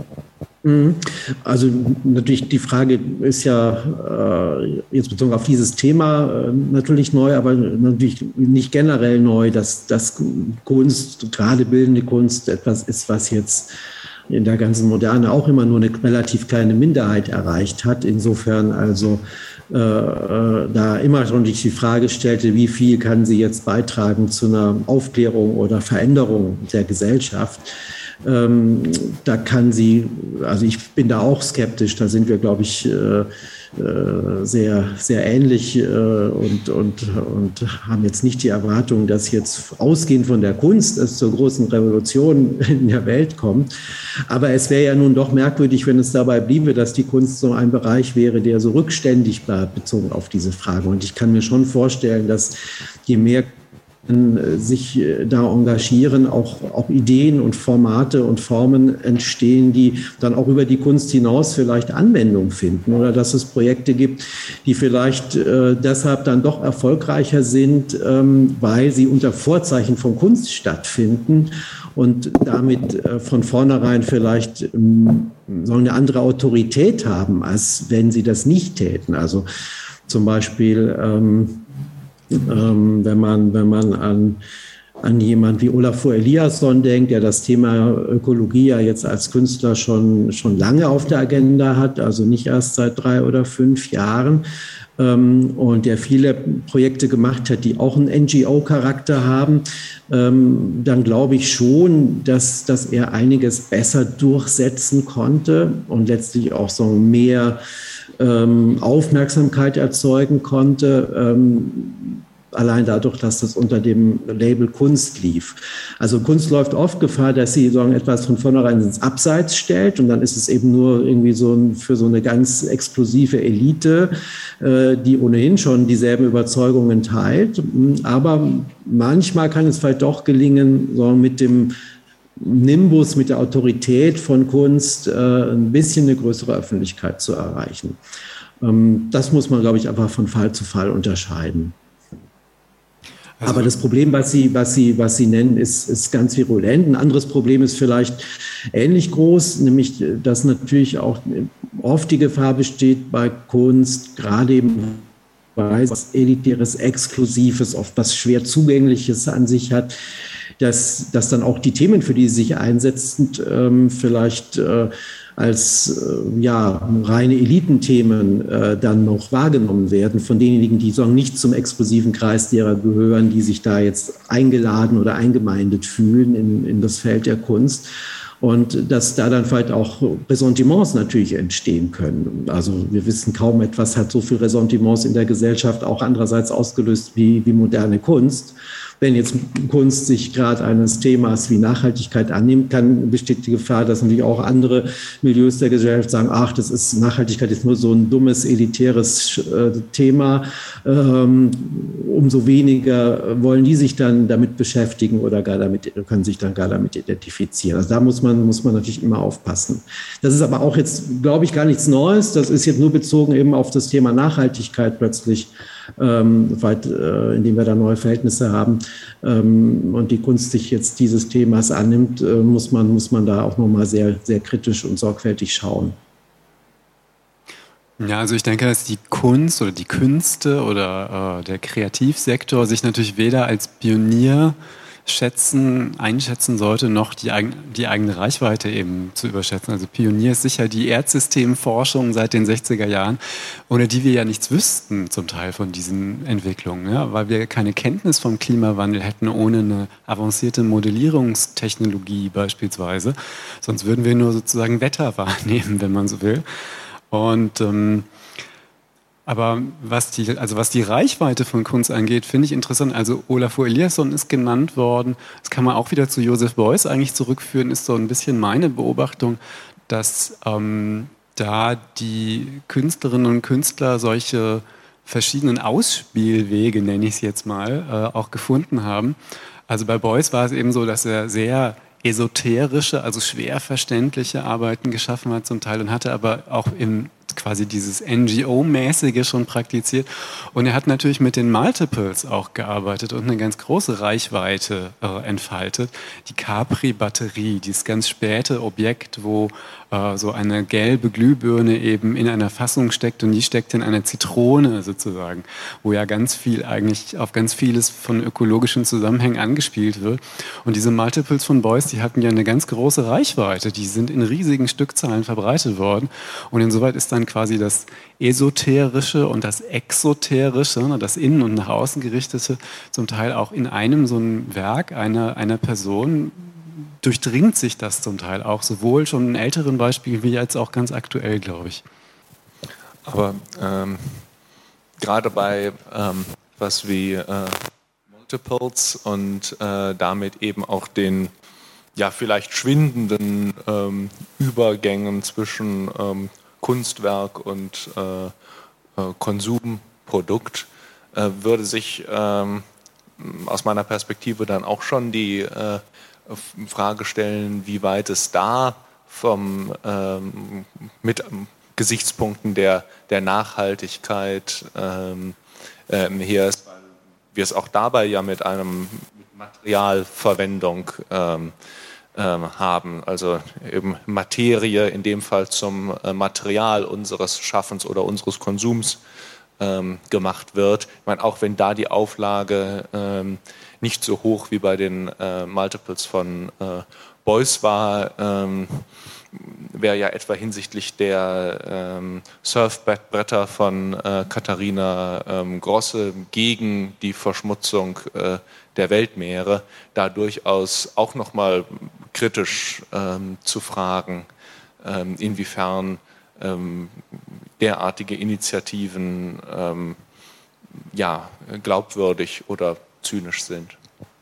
Also natürlich die Frage ist ja jetzt bezogen auf dieses Thema natürlich neu, aber natürlich nicht generell neu, dass Kunst, gerade bildende Kunst, etwas ist, was jetzt in der ganzen Moderne auch immer nur eine relativ kleine Minderheit erreicht hat. Insofern also da immer schon sich die Frage stellte, wie viel kann sie jetzt beitragen zu einer Aufklärung oder Veränderung der Gesellschaft. Da kann sie, also ich bin da auch skeptisch, da sind wir, glaube ich, sehr, sehr ähnlich und haben jetzt nicht die Erwartung, dass jetzt ausgehend von der Kunst es zur großen Revolution in der Welt kommt. Aber es wäre ja nun doch merkwürdig, wenn es dabei bliebe, dass die Kunst so ein Bereich wäre, der so rückständig bleibt, bezogen auf diese Frage. Und ich kann mir schon vorstellen, dass je mehr sich da engagieren, auch Ideen und Formate und Formen entstehen, die dann auch über die Kunst hinaus vielleicht Anwendung finden oder dass es Projekte gibt, die vielleicht deshalb dann doch erfolgreicher sind, weil sie unter Vorzeichen von Kunst stattfinden und damit von vornherein vielleicht eine andere Autorität haben, als wenn sie das nicht täten. Also zum Beispiel wenn man an jemand wie Olafur Eliasson denkt, der das Thema Ökologie ja jetzt als Künstler schon lange auf der Agenda hat, also nicht erst seit 3 oder 5 Jahren, und der viele Projekte gemacht hat, die auch einen NGO-Charakter haben, dann glaube ich schon, dass er einiges besser durchsetzen konnte und letztlich auch so mehr Aufmerksamkeit erzeugen konnte, allein dadurch, dass das unter dem Label Kunst lief. Also Kunst läuft oft Gefahr, dass sie etwas von vornherein ins Abseits stellt und dann ist es eben nur irgendwie für so eine ganz exklusive Elite, die ohnehin schon dieselben Überzeugungen teilt. Aber manchmal kann es vielleicht doch gelingen, so mit dem Nimbus, mit der Autorität von Kunst ein bisschen eine größere Öffentlichkeit zu erreichen. Das muss man, glaube ich, einfach von Fall zu Fall unterscheiden. Aber das Problem, was Sie nennen, ist ganz virulent. Ein anderes Problem ist vielleicht ähnlich groß, nämlich, dass natürlich auch oft die Gefahr besteht bei Kunst, gerade eben was Elitäres, Exklusives, oft was schwer Zugängliches an sich hat, dass dann auch die Themen, für die sie sich einsetzen, vielleicht als reine Elitenthemen dann noch wahrgenommen werden von denjenigen, die sagen, nicht zum exklusiven Kreis derer gehören, die sich da jetzt eingeladen oder eingemeindet fühlen in das Feld der Kunst. Und dass da dann vielleicht auch Ressentiments natürlich entstehen können. Also wir wissen, kaum etwas hat so viel Ressentiments in der Gesellschaft auch andererseits ausgelöst wie moderne Kunst. Wenn jetzt Kunst sich gerade eines Themas wie Nachhaltigkeit annimmt, besteht die Gefahr, dass natürlich auch andere Milieus der Gesellschaft sagen, Nachhaltigkeit ist nur so ein dummes, elitäres Thema. Umso weniger wollen die sich dann damit beschäftigen oder können sich dann gar damit identifizieren. Also da muss man natürlich immer aufpassen. Das ist aber auch jetzt, glaube ich, gar nichts Neues. Das ist jetzt nur bezogen eben auf das Thema Nachhaltigkeit plötzlich, indem wir da neue Verhältnisse haben und die Kunst sich jetzt dieses Themas annimmt, muss man da auch nochmal sehr, sehr kritisch und sorgfältig schauen. Ja, also ich denke, dass die Kunst oder die Künste oder der Kreativsektor sich natürlich weder als Pionier einschätzen sollte, noch die eigene Reichweite eben zu überschätzen. Also Pionier ist sicher die Erdsystemforschung seit den 60er Jahren, ohne die wir ja nichts wüssten zum Teil von diesen Entwicklungen, ja, weil wir keine Kenntnis vom Klimawandel hätten ohne eine avancierte Modellierungstechnologie beispielsweise. Sonst würden wir nur sozusagen Wetter wahrnehmen, wenn man so will. Und aber was die Reichweite von Kunst angeht, finde ich interessant. Also Olafur Eliasson ist genannt worden. Das kann man auch wieder zu Joseph Beuys eigentlich zurückführen, ist so ein bisschen meine Beobachtung, dass da die Künstlerinnen und Künstler solche verschiedenen Ausspielwege, nenne ich es jetzt mal, auch gefunden haben. Also bei Beuys war es eben so, dass er sehr esoterische, also schwer verständliche Arbeiten geschaffen hat zum Teil und hatte aber auch quasi dieses NGO-mäßige schon praktiziert. Und er hat natürlich mit den Multiples auch gearbeitet und eine ganz große Reichweite entfaltet. Die Capri-Batterie, dieses ganz späte Objekt, wo so eine gelbe Glühbirne eben in einer Fassung steckt und die steckt in einer Zitrone sozusagen, wo ja ganz viel eigentlich auf ganz vieles von ökologischen Zusammenhängen angespielt wird. Und diese Multiples von Beuys, die hatten ja eine ganz große Reichweite, die sind in riesigen Stückzahlen verbreitet worden. Und insoweit ist dann quasi das Esoterische und das Exoterische, das Innen- und nach außen gerichtete, zum Teil auch in einem so einem Werk einer Person, durchdringt sich das zum Teil auch, sowohl schon in älteren Beispielen wie jetzt auch ganz aktuell, glaube ich. Aber gerade bei was wie Multiples und damit eben auch den vielleicht schwindenden Übergängen zwischen Kunstwerk und Konsumprodukt würde sich aus meiner Perspektive dann auch schon die Frage stellen, wie weit es da mit Gesichtspunkten der Nachhaltigkeit her ist, weil wir es auch dabei ja mit Materialverwendung haben, also eben Materie in dem Fall zum Material unseres Schaffens oder unseres Konsums gemacht wird. Ich meine, auch wenn da die Auflage nicht so hoch wie bei den Multiples von Beuys war, wäre ja etwa hinsichtlich der Surfbretter von Katharina Grosse gegen die Verschmutzung der Weltmeere da durchaus auch nochmal kritisch zu fragen, inwiefern derartige Initiativen glaubwürdig oder zynisch sind.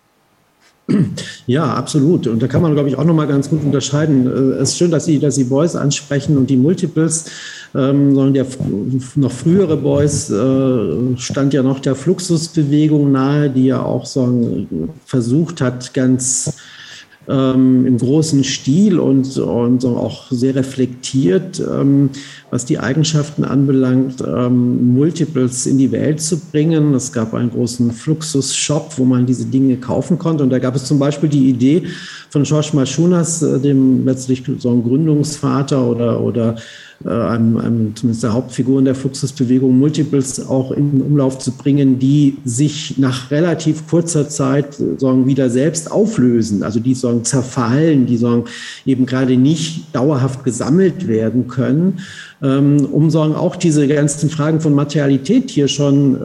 Ja, absolut. Und da kann man, glaube ich, auch noch mal ganz gut unterscheiden. Es ist schön, dass Sie Beuys ansprechen und die Multiples, sondern der noch frühere Beuys stand ja noch der Fluxusbewegung nahe, die ja auch so versucht hat, ganz im großen Stil und auch sehr reflektiert, was die Eigenschaften anbelangt, Multiples in die Welt zu bringen. Es gab einen großen Fluxus-Shop, wo man diese Dinge kaufen konnte. Und da gab es zum Beispiel die Idee von George Maschunas, dem letztlich so ein Gründungsvater oder einem zumindest der Hauptfiguren der Fluxusbewegung, Multiples auch in Umlauf zu bringen, die sich nach relativ kurzer Zeit wieder selbst auflösen, also die zerfallen, die eben gerade nicht dauerhaft gesammelt werden können, um auch diese ganzen Fragen von Materialität hier schon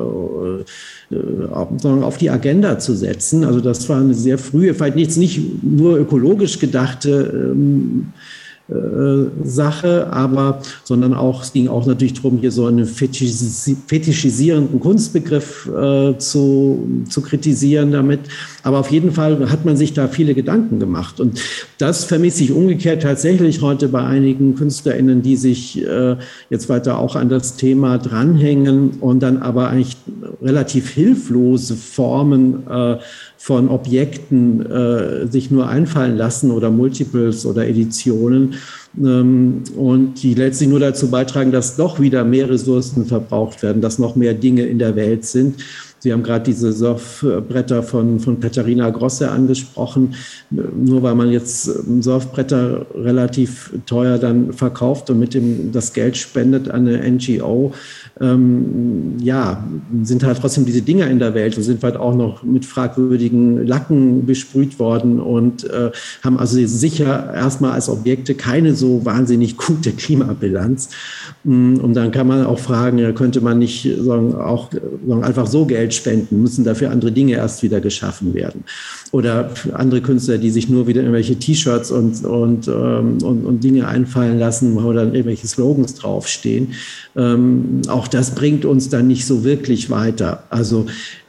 auf die Agenda zu setzen. Also das war eine sehr frühe, vielleicht jetzt nicht nur ökologisch gedachte Sache, sondern auch, es ging auch natürlich darum, hier so einen fetischisierenden Kunstbegriff zu kritisieren damit. Aber auf jeden Fall hat man sich da viele Gedanken gemacht. Und das vermisse ich umgekehrt tatsächlich heute bei einigen KünstlerInnen, die sich jetzt weiter auch an das Thema dranhängen und dann aber eigentlich relativ hilflose Formen von Objekten sich nur einfallen lassen oder Multiples oder Editionen und die letztlich nur dazu beitragen, dass doch wieder mehr Ressourcen verbraucht werden, dass noch mehr Dinge in der Welt sind. Sie haben gerade diese Surfbretter von Katharina Grosse angesprochen. Nur weil man jetzt Surfbretter relativ teuer dann verkauft und das Geld spendet an eine NGO, sind halt trotzdem diese Dinger in der Welt und sind halt auch noch mit fragwürdigen Lacken besprüht worden und haben also sicher erstmal als Objekte keine so wahnsinnig gute Klimabilanz. Und dann kann man auch fragen, könnte man nicht einfach so Geld spenden, müssen dafür andere Dinge erst wieder geschaffen werden. Oder andere Künstler, die sich nur wieder irgendwelche T-Shirts und Dinge einfallen lassen, wo dann irgendwelche Slogans draufstehen. Auch das bringt uns dann nicht so wirklich weiter. Also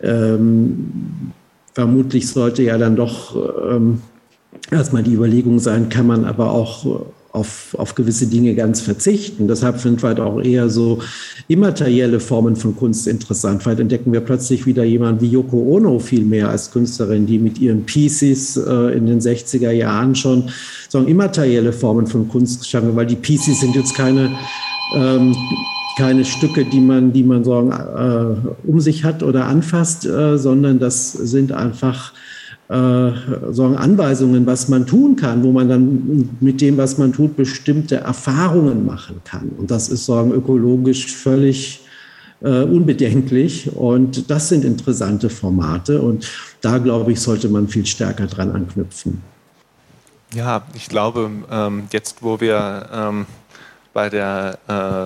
vermutlich sollte ja dann doch erstmal die Überlegung sein, kann man aber auch auf gewisse Dinge ganz verzichten. Deshalb sind halt auch eher so immaterielle Formen von Kunst interessant. Vielleicht entdecken wir plötzlich wieder jemanden wie Yoko Ono viel mehr als Künstlerin, die mit ihren Pieces in den 60er Jahren schon immaterielle Formen von Kunst geschaffen hat, weil die Pieces sind jetzt keine Stücke, die man um sich hat oder anfasst, sondern das sind einfach Anweisungen, was man tun kann, wo man dann mit dem, was man tut, bestimmte Erfahrungen machen kann. Und das ist ökologisch völlig unbedenklich. Und das sind interessante Formate. Und da, glaube ich, sollte man viel stärker dran anknüpfen. Ja, ich glaube, jetzt, wo wir bei der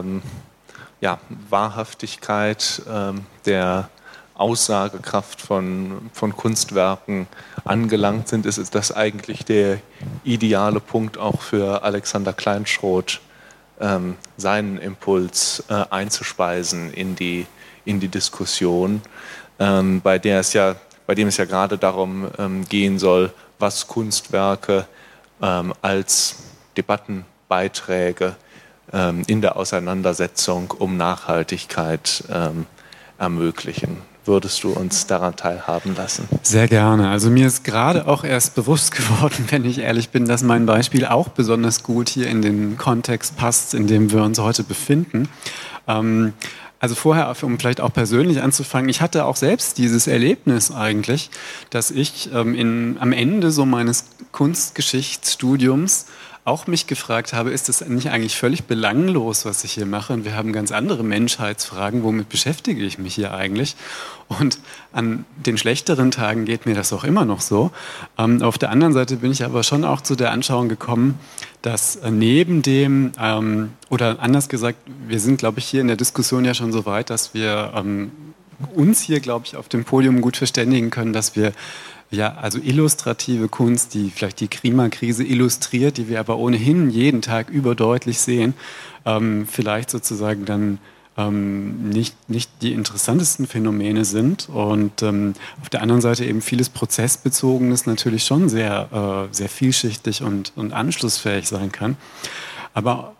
Wahrhaftigkeit der Aussagekraft von Kunstwerken angelangt sind, ist das eigentlich der ideale Punkt auch für Alexander Kleinschroth, seinen Impuls einzuspeisen in die Diskussion, bei dem es ja gerade darum gehen soll, was Kunstwerke als Debattenbeiträge in der Auseinandersetzung um Nachhaltigkeit ermöglichen. Würdest du uns daran teilhaben lassen? Sehr gerne. Also mir ist gerade auch erst bewusst geworden, wenn ich ehrlich bin, dass mein Beispiel auch besonders gut hier in den Kontext passt, in dem wir uns heute befinden. Also vorher, um vielleicht auch persönlich anzufangen, ich hatte auch selbst dieses Erlebnis eigentlich, dass ich am Ende so meines Kunstgeschichtsstudiums auch mich gefragt habe, ist das nicht eigentlich völlig belanglos, was ich hier mache? Und wir haben ganz andere Menschheitsfragen, womit beschäftige ich mich hier eigentlich? Und an den schlechteren Tagen geht mir das auch immer noch so. Auf der anderen Seite bin ich aber schon auch zu der Anschauung gekommen, dass neben dem, oder anders gesagt, wir sind, glaube ich, hier in der Diskussion ja schon so weit, dass wir uns hier, glaube ich, auf dem Podium gut verständigen können, dass wir also illustrative Kunst, die vielleicht die Klimakrise illustriert, die wir aber ohnehin jeden Tag überdeutlich sehen, vielleicht sozusagen dann nicht die interessantesten Phänomene sind und auf der anderen Seite eben vieles Prozessbezogenes natürlich schon sehr vielschichtig und anschlussfähig sein kann. Aber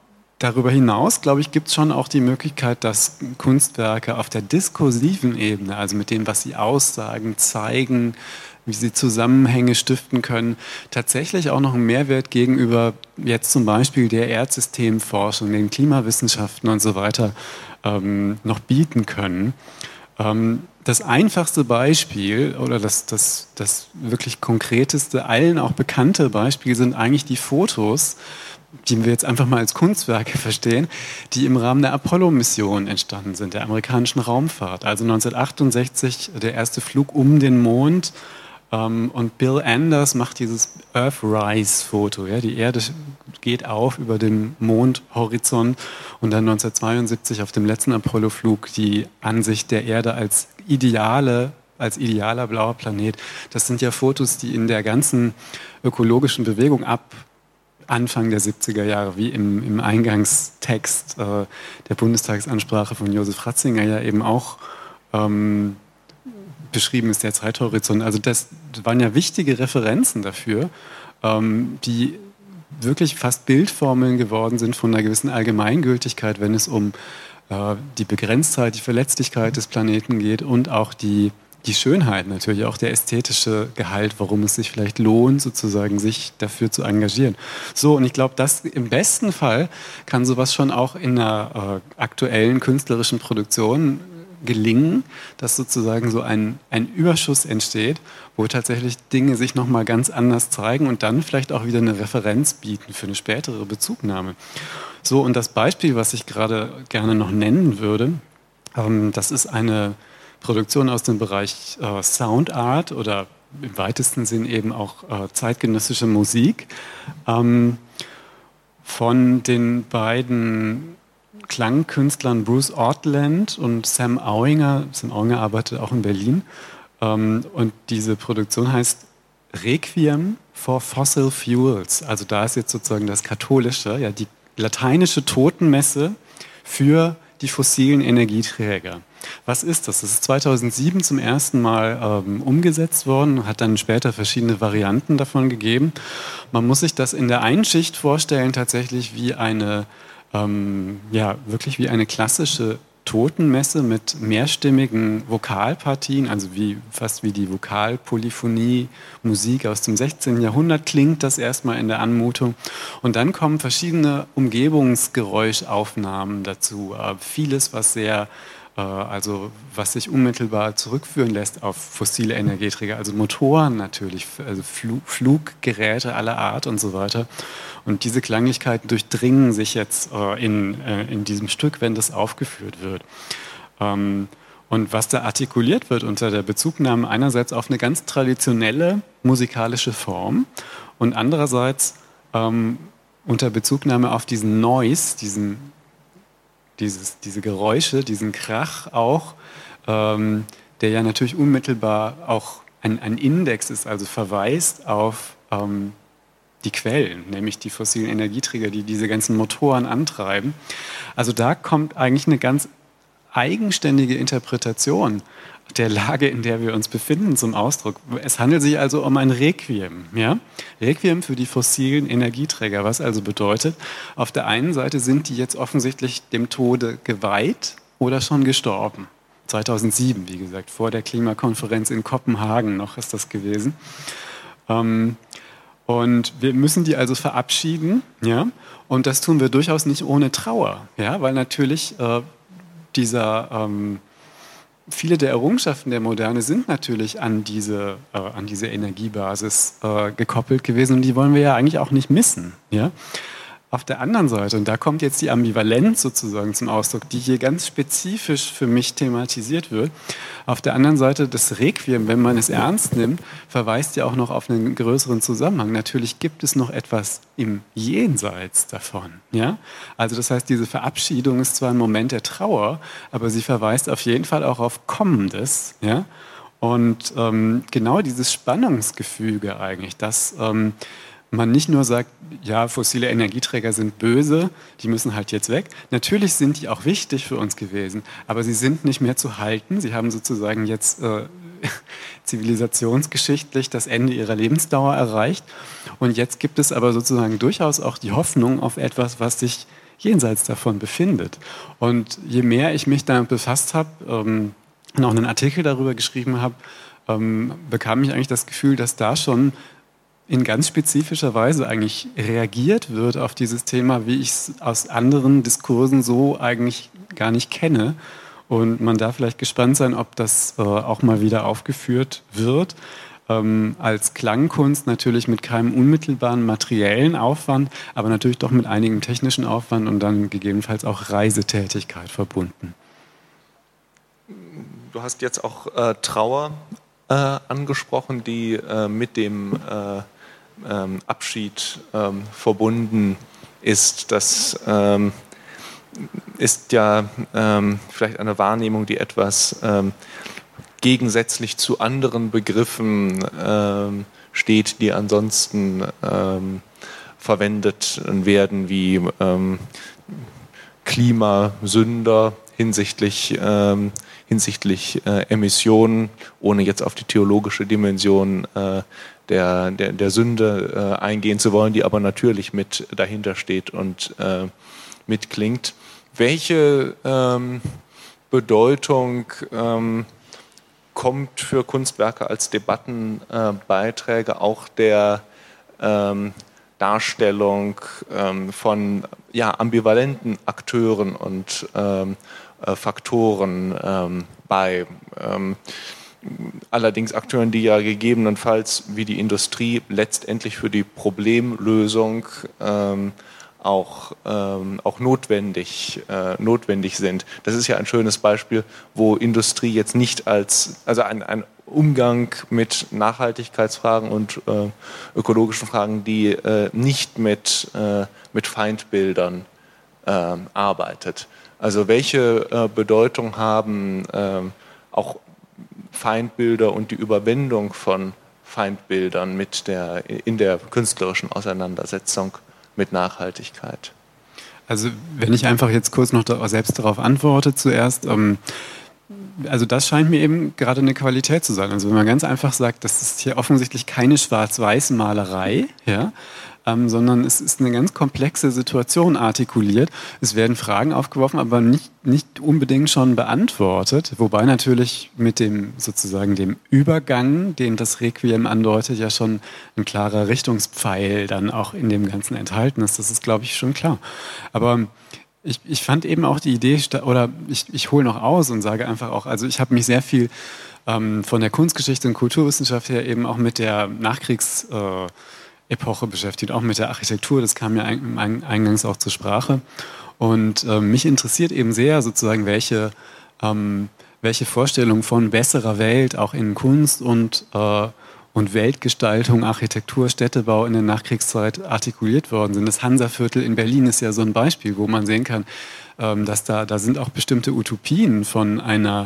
darüber hinaus, glaube ich, gibt es schon auch die Möglichkeit, dass Kunstwerke auf der diskursiven Ebene, also mit dem, was sie aussagen, zeigen, wie sie Zusammenhänge stiften können, tatsächlich auch noch einen Mehrwert gegenüber jetzt zum Beispiel der Erdsystemforschung, den Klimawissenschaften und so weiter noch bieten können. Das einfachste Beispiel oder das wirklich konkreteste, allen auch bekannte Beispiel sind eigentlich die Fotos, die wir jetzt einfach mal als Kunstwerke verstehen, die im Rahmen der Apollo-Mission entstanden sind, der amerikanischen Raumfahrt. Also 1968 der erste Flug um den Mond. Und Bill Anders macht dieses Earthrise-Foto. Ja? Die Erde geht auf über dem Mondhorizont und dann 1972 auf dem letzten Apollo-Flug die Ansicht der Erde als idealer blauer Planet. Das sind ja Fotos, die in der ganzen ökologischen Bewegung ab Anfang der 70er Jahre, wie im Eingangstext der Bundestagsansprache von Josef Ratzinger ja eben auch beschrieben ist, der Zeithorizont. Also das waren ja wichtige Referenzen dafür, die wirklich fast Bildformeln geworden sind von einer gewissen Allgemeingültigkeit, wenn es um die Begrenztheit, die Verletzlichkeit des Planeten geht und auch die Schönheit natürlich, auch der ästhetische Gehalt, warum es sich vielleicht lohnt, sozusagen sich dafür zu engagieren. So, und ich glaube, dass im besten Fall kann sowas schon auch in einer aktuellen künstlerischen Produktion gelingen, dass sozusagen so ein Überschuss entsteht, wo tatsächlich Dinge sich nochmal ganz anders zeigen und dann vielleicht auch wieder eine Referenz bieten für eine spätere Bezugnahme. So, und das Beispiel, was ich gerade gerne noch nennen würde, das ist eine Produktion aus dem Bereich Sound Art oder im weitesten Sinn eben auch zeitgenössische Musik von den beiden Klangkünstlern Bruce Ortland und Sam Auinger. Sam Auinger arbeitet auch in Berlin. Und diese Produktion heißt Requiem for Fossil Fuels. Also da ist jetzt sozusagen das katholische, ja, die lateinische Totenmesse für die fossilen Energieträger. Was ist das? Das ist 2007 zum ersten Mal umgesetzt worden, hat dann später verschiedene Varianten davon gegeben. Man muss sich das in der einen Schicht vorstellen, tatsächlich wie wirklich wie eine klassische Totenmesse mit mehrstimmigen Vokalpartien, also fast wie die Vokalpolyphonie, Musik aus dem 16. Jahrhundert klingt das erstmal in der Anmutung. Und dann kommen verschiedene Umgebungsgeräuschaufnahmen dazu. Vieles, was sich unmittelbar zurückführen lässt auf fossile Energieträger, also Motoren natürlich, also Fluggeräte aller Art und so weiter. Und diese Klanglichkeiten durchdringen sich jetzt in diesem Stück, wenn das aufgeführt wird. Und was da artikuliert wird unter der Bezugnahme einerseits auf eine ganz traditionelle musikalische Form und andererseits unter Bezugnahme auf diesen Noise, diese Geräusche, diesen Krach auch, der ja natürlich unmittelbar auch ein Index ist, also verweist auf die Quellen, nämlich die fossilen Energieträger, die diese ganzen Motoren antreiben. Also da kommt eigentlich eine ganz eigenständige Interpretation der Lage, in der wir uns befinden, zum Ausdruck. Es handelt sich also um ein Requiem. Ja? Requiem für die fossilen Energieträger, was also bedeutet, auf der einen Seite sind die jetzt offensichtlich dem Tode geweiht oder schon gestorben. 2007, wie gesagt, vor der Klimakonferenz in Kopenhagen noch ist das gewesen. Und wir müssen die also verabschieden, ja? Und das tun wir durchaus nicht ohne Trauer, ja? Weil natürlich viele der Errungenschaften der Moderne sind natürlich an diese Energiebasis gekoppelt gewesen und die wollen wir ja eigentlich auch nicht missen. Ja? Auf der anderen Seite, und da kommt jetzt die Ambivalenz sozusagen zum Ausdruck, die hier ganz spezifisch für mich thematisiert wird. Auf der anderen Seite das Requiem, wenn man es ernst nimmt, verweist ja auch noch auf einen größeren Zusammenhang. Natürlich gibt es noch etwas im Jenseits davon. Ja? Also das heißt, diese Verabschiedung ist zwar ein Moment der Trauer, aber sie verweist auf jeden Fall auch auf Kommendes. Ja? Und genau dieses Spannungsgefüge eigentlich, dass man nicht nur sagt, ja, fossile Energieträger sind böse, die müssen halt jetzt weg. Natürlich sind die auch wichtig für uns gewesen, aber sie sind nicht mehr zu halten. Sie haben sozusagen jetzt zivilisationsgeschichtlich das Ende ihrer Lebensdauer erreicht. Und jetzt gibt es aber sozusagen durchaus auch die Hoffnung auf etwas, was sich jenseits davon befindet. Und je mehr ich mich damit befasst habe und auch einen Artikel darüber geschrieben habe, bekam ich eigentlich das Gefühl, dass da schon in ganz spezifischer Weise eigentlich reagiert wird auf dieses Thema, wie ich es aus anderen Diskursen so eigentlich gar nicht kenne. Und man darf vielleicht gespannt sein, ob das auch mal wieder aufgeführt wird. Als Klangkunst natürlich mit keinem unmittelbaren materiellen Aufwand, aber natürlich doch mit einigem technischen Aufwand und dann gegebenenfalls auch Reisetätigkeit verbunden. Du hast jetzt auch Trauer angesprochen, die mit dem Abschied verbunden ist. Das ist ja vielleicht eine Wahrnehmung, die etwas gegensätzlich zu anderen Begriffen steht, die ansonsten verwendet werden, wie Klimasünder hinsichtlich Emissionen, ohne jetzt auf die theologische Dimension der Sünde eingehen zu wollen, die aber natürlich mit dahinter steht und mitklingt. Welche Bedeutung kommt für Kunstwerke als Debattenbeiträge auch der Darstellung von ambivalenten Akteuren und Faktoren bei? Allerdings Akteuren, die ja gegebenenfalls wie die Industrie letztendlich für die Problemlösung auch notwendig sind. Das ist ja ein schönes Beispiel, wo Industrie jetzt nicht also ein Umgang mit Nachhaltigkeitsfragen und ökologischen Fragen, die nicht mit Feindbildern arbeitet. Also welche Bedeutung haben auch Feindbilder und die Überwindung von Feindbildern in der künstlerischen Auseinandersetzung mit Nachhaltigkeit? Also wenn ich einfach jetzt kurz noch selbst darauf antworte zuerst, also das scheint mir eben gerade eine Qualität zu sein. Also wenn man ganz einfach sagt, das ist hier offensichtlich keine Schwarz-Weiß-Malerei, ja, sondern es ist eine ganz komplexe Situation artikuliert. Es werden Fragen aufgeworfen, aber nicht unbedingt schon beantwortet. Wobei natürlich mit dem sozusagen dem Übergang, den das Requiem andeutet, ja schon ein klarer Richtungspfeil dann auch in dem Ganzen enthalten ist. Das ist, glaube ich, schon klar. Aber ich fand eben auch die Idee, oder ich hole noch aus und sage einfach auch, also ich habe mich sehr viel von der Kunstgeschichte und Kulturwissenschaft her eben auch mit der Nachkriegsepoche beschäftigt, auch mit der Architektur, das kam ja eingangs auch zur Sprache. Und mich interessiert eben sehr sozusagen, welche Vorstellungen von besserer Welt auch in Kunst und Weltgestaltung, Architektur, Städtebau in der Nachkriegszeit artikuliert worden sind. Das Hansaviertel in Berlin ist ja so ein Beispiel, wo man sehen kann, dass da sind auch bestimmte Utopien von einem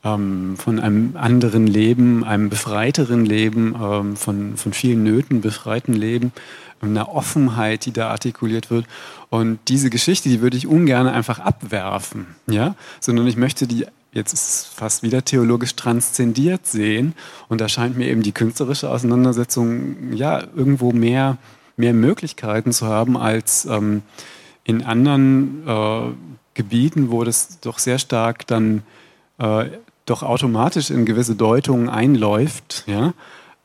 anderen Leben, einem befreiteren Leben, von vielen Nöten befreiten Leben, einer Offenheit, die da artikuliert wird. Und diese Geschichte, die würde ich ungern einfach abwerfen, ja, sondern ich möchte die, jetzt ist es fast wieder theologisch transzendiert sehen. Und da scheint mir eben die künstlerische Auseinandersetzung ja irgendwo mehr Möglichkeiten zu haben als in anderen Gebieten, wo das doch sehr stark dann doch automatisch in gewisse Deutungen einläuft, ja,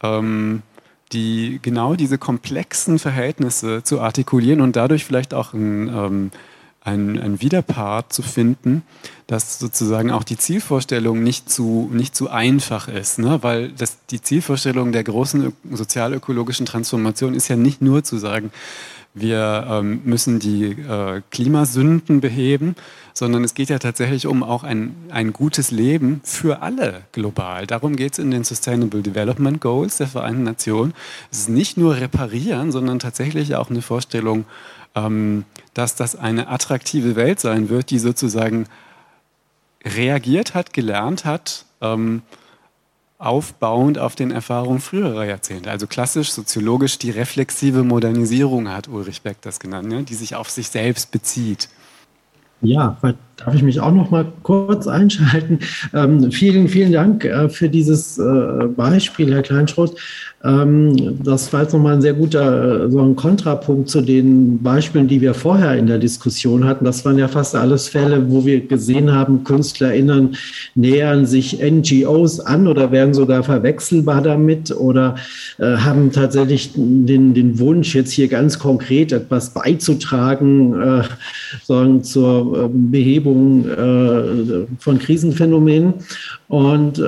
die genau diese komplexen Verhältnisse zu artikulieren und dadurch vielleicht auch ein Widerpart zu finden, dass sozusagen auch die Zielvorstellung nicht zu einfach ist, ne? Weil die Zielvorstellung der großen sozialökologischen Transformation ist ja nicht nur zu sagen, wir müssen die Klimasünden beheben, sondern es geht ja tatsächlich um auch ein gutes Leben für alle global. Darum geht es in den Sustainable Development Goals der Vereinten Nationen. Es ist nicht nur reparieren, sondern tatsächlich auch eine Vorstellung, dass das eine attraktive Welt sein wird, die sozusagen reagiert hat, gelernt hat, aufbauend auf den Erfahrungen früherer Jahrzehnte. Also klassisch, soziologisch die reflexive Modernisierung hat Ulrich Beck das genannt, ne? Die sich auf sich selbst bezieht. Ja, Darf ich mich auch noch mal kurz einschalten? Vielen, vielen Dank für dieses Beispiel, Herr Kleinschroth. Das war jetzt nochmal ein sehr guter so ein Kontrapunkt zu den Beispielen, die wir vorher in der Diskussion hatten. Das waren ja fast alles Fälle, wo wir gesehen haben, KünstlerInnen nähern sich NGOs an oder werden sogar verwechselbar damit oder haben tatsächlich den Wunsch, jetzt hier ganz konkret etwas beizutragen, sagen, zur Behebung von Krisenphänomenen. Und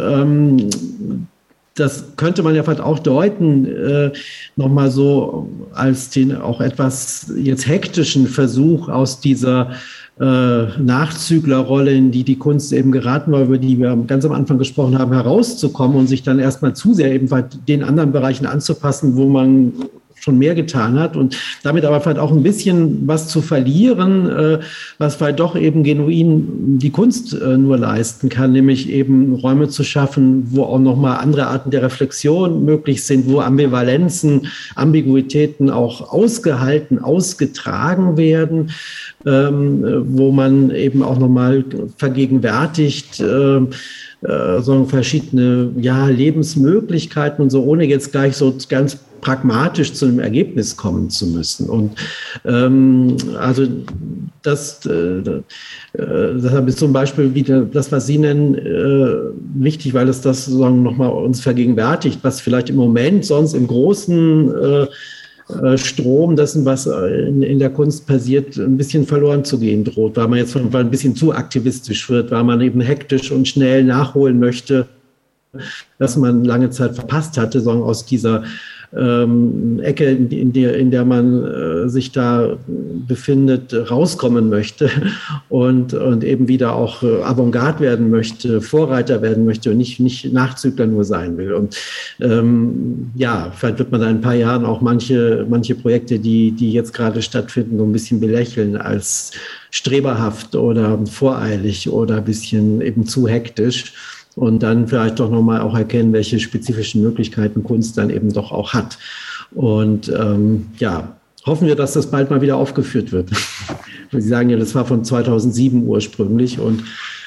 das könnte man ja vielleicht auch deuten, nochmal so als den auch etwas jetzt hektischen Versuch aus dieser Nachzüglerrolle, in die Kunst eben geraten war, über die wir ganz am Anfang gesprochen haben, herauszukommen und sich dann erstmal zu sehr eben den anderen Bereichen anzupassen, wo man schon mehr getan hat und damit aber vielleicht auch ein bisschen was zu verlieren, was vielleicht doch eben genuin die Kunst nur leisten kann, nämlich eben Räume zu schaffen, wo auch nochmal andere Arten der Reflexion möglich sind, wo Ambivalenzen, Ambiguitäten auch ausgehalten, ausgetragen werden, wo man eben auch nochmal vergegenwärtigt, so verschiedene Lebensmöglichkeiten und so, ohne jetzt gleich so ganz pragmatisch zu einem Ergebnis kommen zu müssen. Und also deshalb ist zum Beispiel wieder das, was Sie nennen, wichtig, weil es das sozusagen nochmal uns vergegenwärtigt, was vielleicht im Moment sonst im großen Strom dessen, was in der Kunst passiert, ein bisschen verloren zu gehen droht, weil man jetzt ein bisschen zu aktivistisch wird, weil man eben hektisch und schnell nachholen möchte, was man lange Zeit verpasst hatte, sondern aus dieser Ecke, in der man sich da befindet, rauskommen möchte und eben wieder auch Avantgarde werden möchte, Vorreiter werden möchte und nicht Nachzügler nur sein will. Und vielleicht wird man da in ein paar Jahren auch manche Projekte, die jetzt gerade stattfinden, so ein bisschen belächeln als streberhaft oder voreilig oder ein bisschen eben zu hektisch. Und dann vielleicht doch nochmal auch erkennen, welche spezifischen Möglichkeiten Kunst dann eben doch auch hat. Und hoffen wir, dass das bald mal wieder aufgeführt wird. Sie sagen ja, das war von 2007 ursprünglich und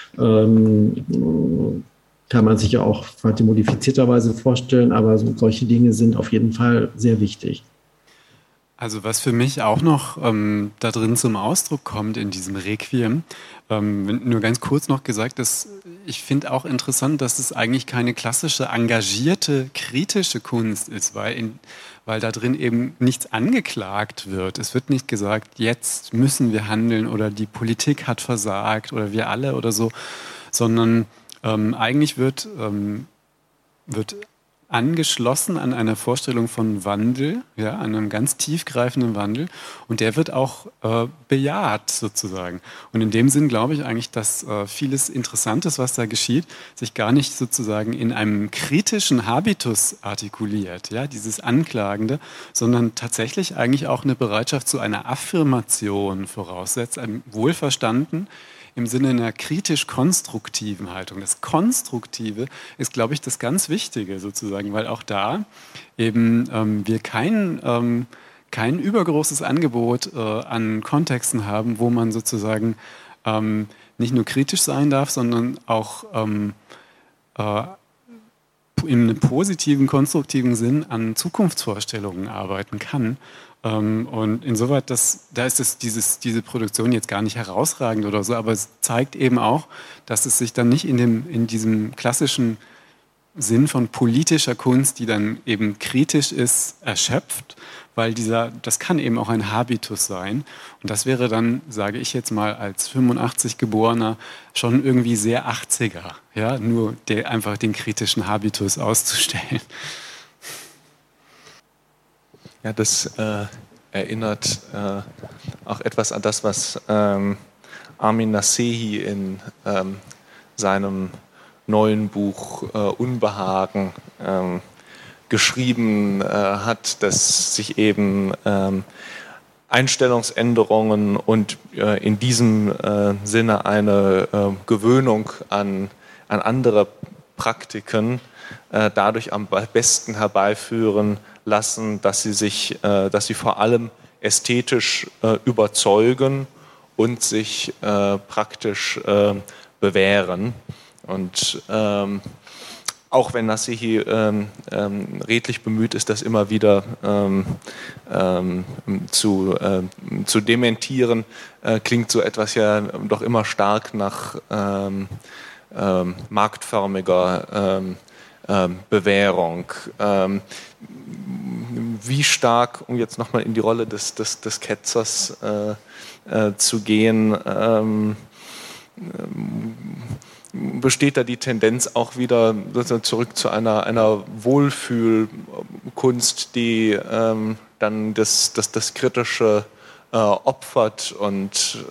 kann man sich ja auch modifizierterweise vorstellen, aber solche Dinge sind auf jeden Fall sehr wichtig. Also was für mich auch noch da drin zum Ausdruck kommt in diesem Requiem, nur ganz kurz noch gesagt, dass ich finde auch interessant, dass es eigentlich keine klassische, engagierte, kritische Kunst ist, weil da drin eben nichts angeklagt wird. Es wird nicht gesagt, jetzt müssen wir handeln oder die Politik hat versagt oder wir alle oder so, sondern eigentlich wird angeschlossen an einer Vorstellung von Wandel, ja, an einem ganz tiefgreifenden Wandel und der wird auch bejaht sozusagen. Und in dem Sinn glaube ich eigentlich, dass vieles Interessantes, was da geschieht, sich gar nicht sozusagen in einem kritischen Habitus artikuliert, ja, dieses Anklagende, sondern tatsächlich eigentlich auch eine Bereitschaft zu einer Affirmation voraussetzt, einem Wohlverstanden, im Sinne einer kritisch-konstruktiven Haltung. Das Konstruktive ist, glaube ich, das ganz Wichtige sozusagen, weil auch da eben wir kein übergroßes Angebot an Kontexten haben, wo man sozusagen nicht nur kritisch sein darf, sondern auch in einem positiven, konstruktiven Sinn an Zukunftsvorstellungen arbeiten kann. Und insoweit, da ist diese Produktion jetzt gar nicht herausragend oder so, aber es zeigt eben auch, dass es sich dann nicht in diesem klassischen Sinn von politischer Kunst, die dann eben kritisch ist, erschöpft, weil das kann eben auch ein Habitus sein. Und das wäre dann, sage ich jetzt mal als 85 Geborener, schon irgendwie sehr 80er, ja, nur einfach den kritischen Habitus auszustellen. Ja, das erinnert auch etwas an das, was Armin Nasehi in seinem neuen Buch Unbehagen geschrieben hat, dass sich eben Einstellungsänderungen und in diesem Sinne eine Gewöhnung an andere Praktiken dadurch am besten herbeiführen lassen, dass sie vor allem ästhetisch überzeugen und sich praktisch bewähren. Und auch wenn Nasehi redlich bemüht ist, das immer wieder zu dementieren, klingt so etwas ja doch immer stark nach marktförmiger Bewährung. Wie stark, um jetzt nochmal in die Rolle des Ketzers zu gehen, besteht da die Tendenz auch wieder zurück zu einer Wohlfühlkunst, die dann das Kritische opfert und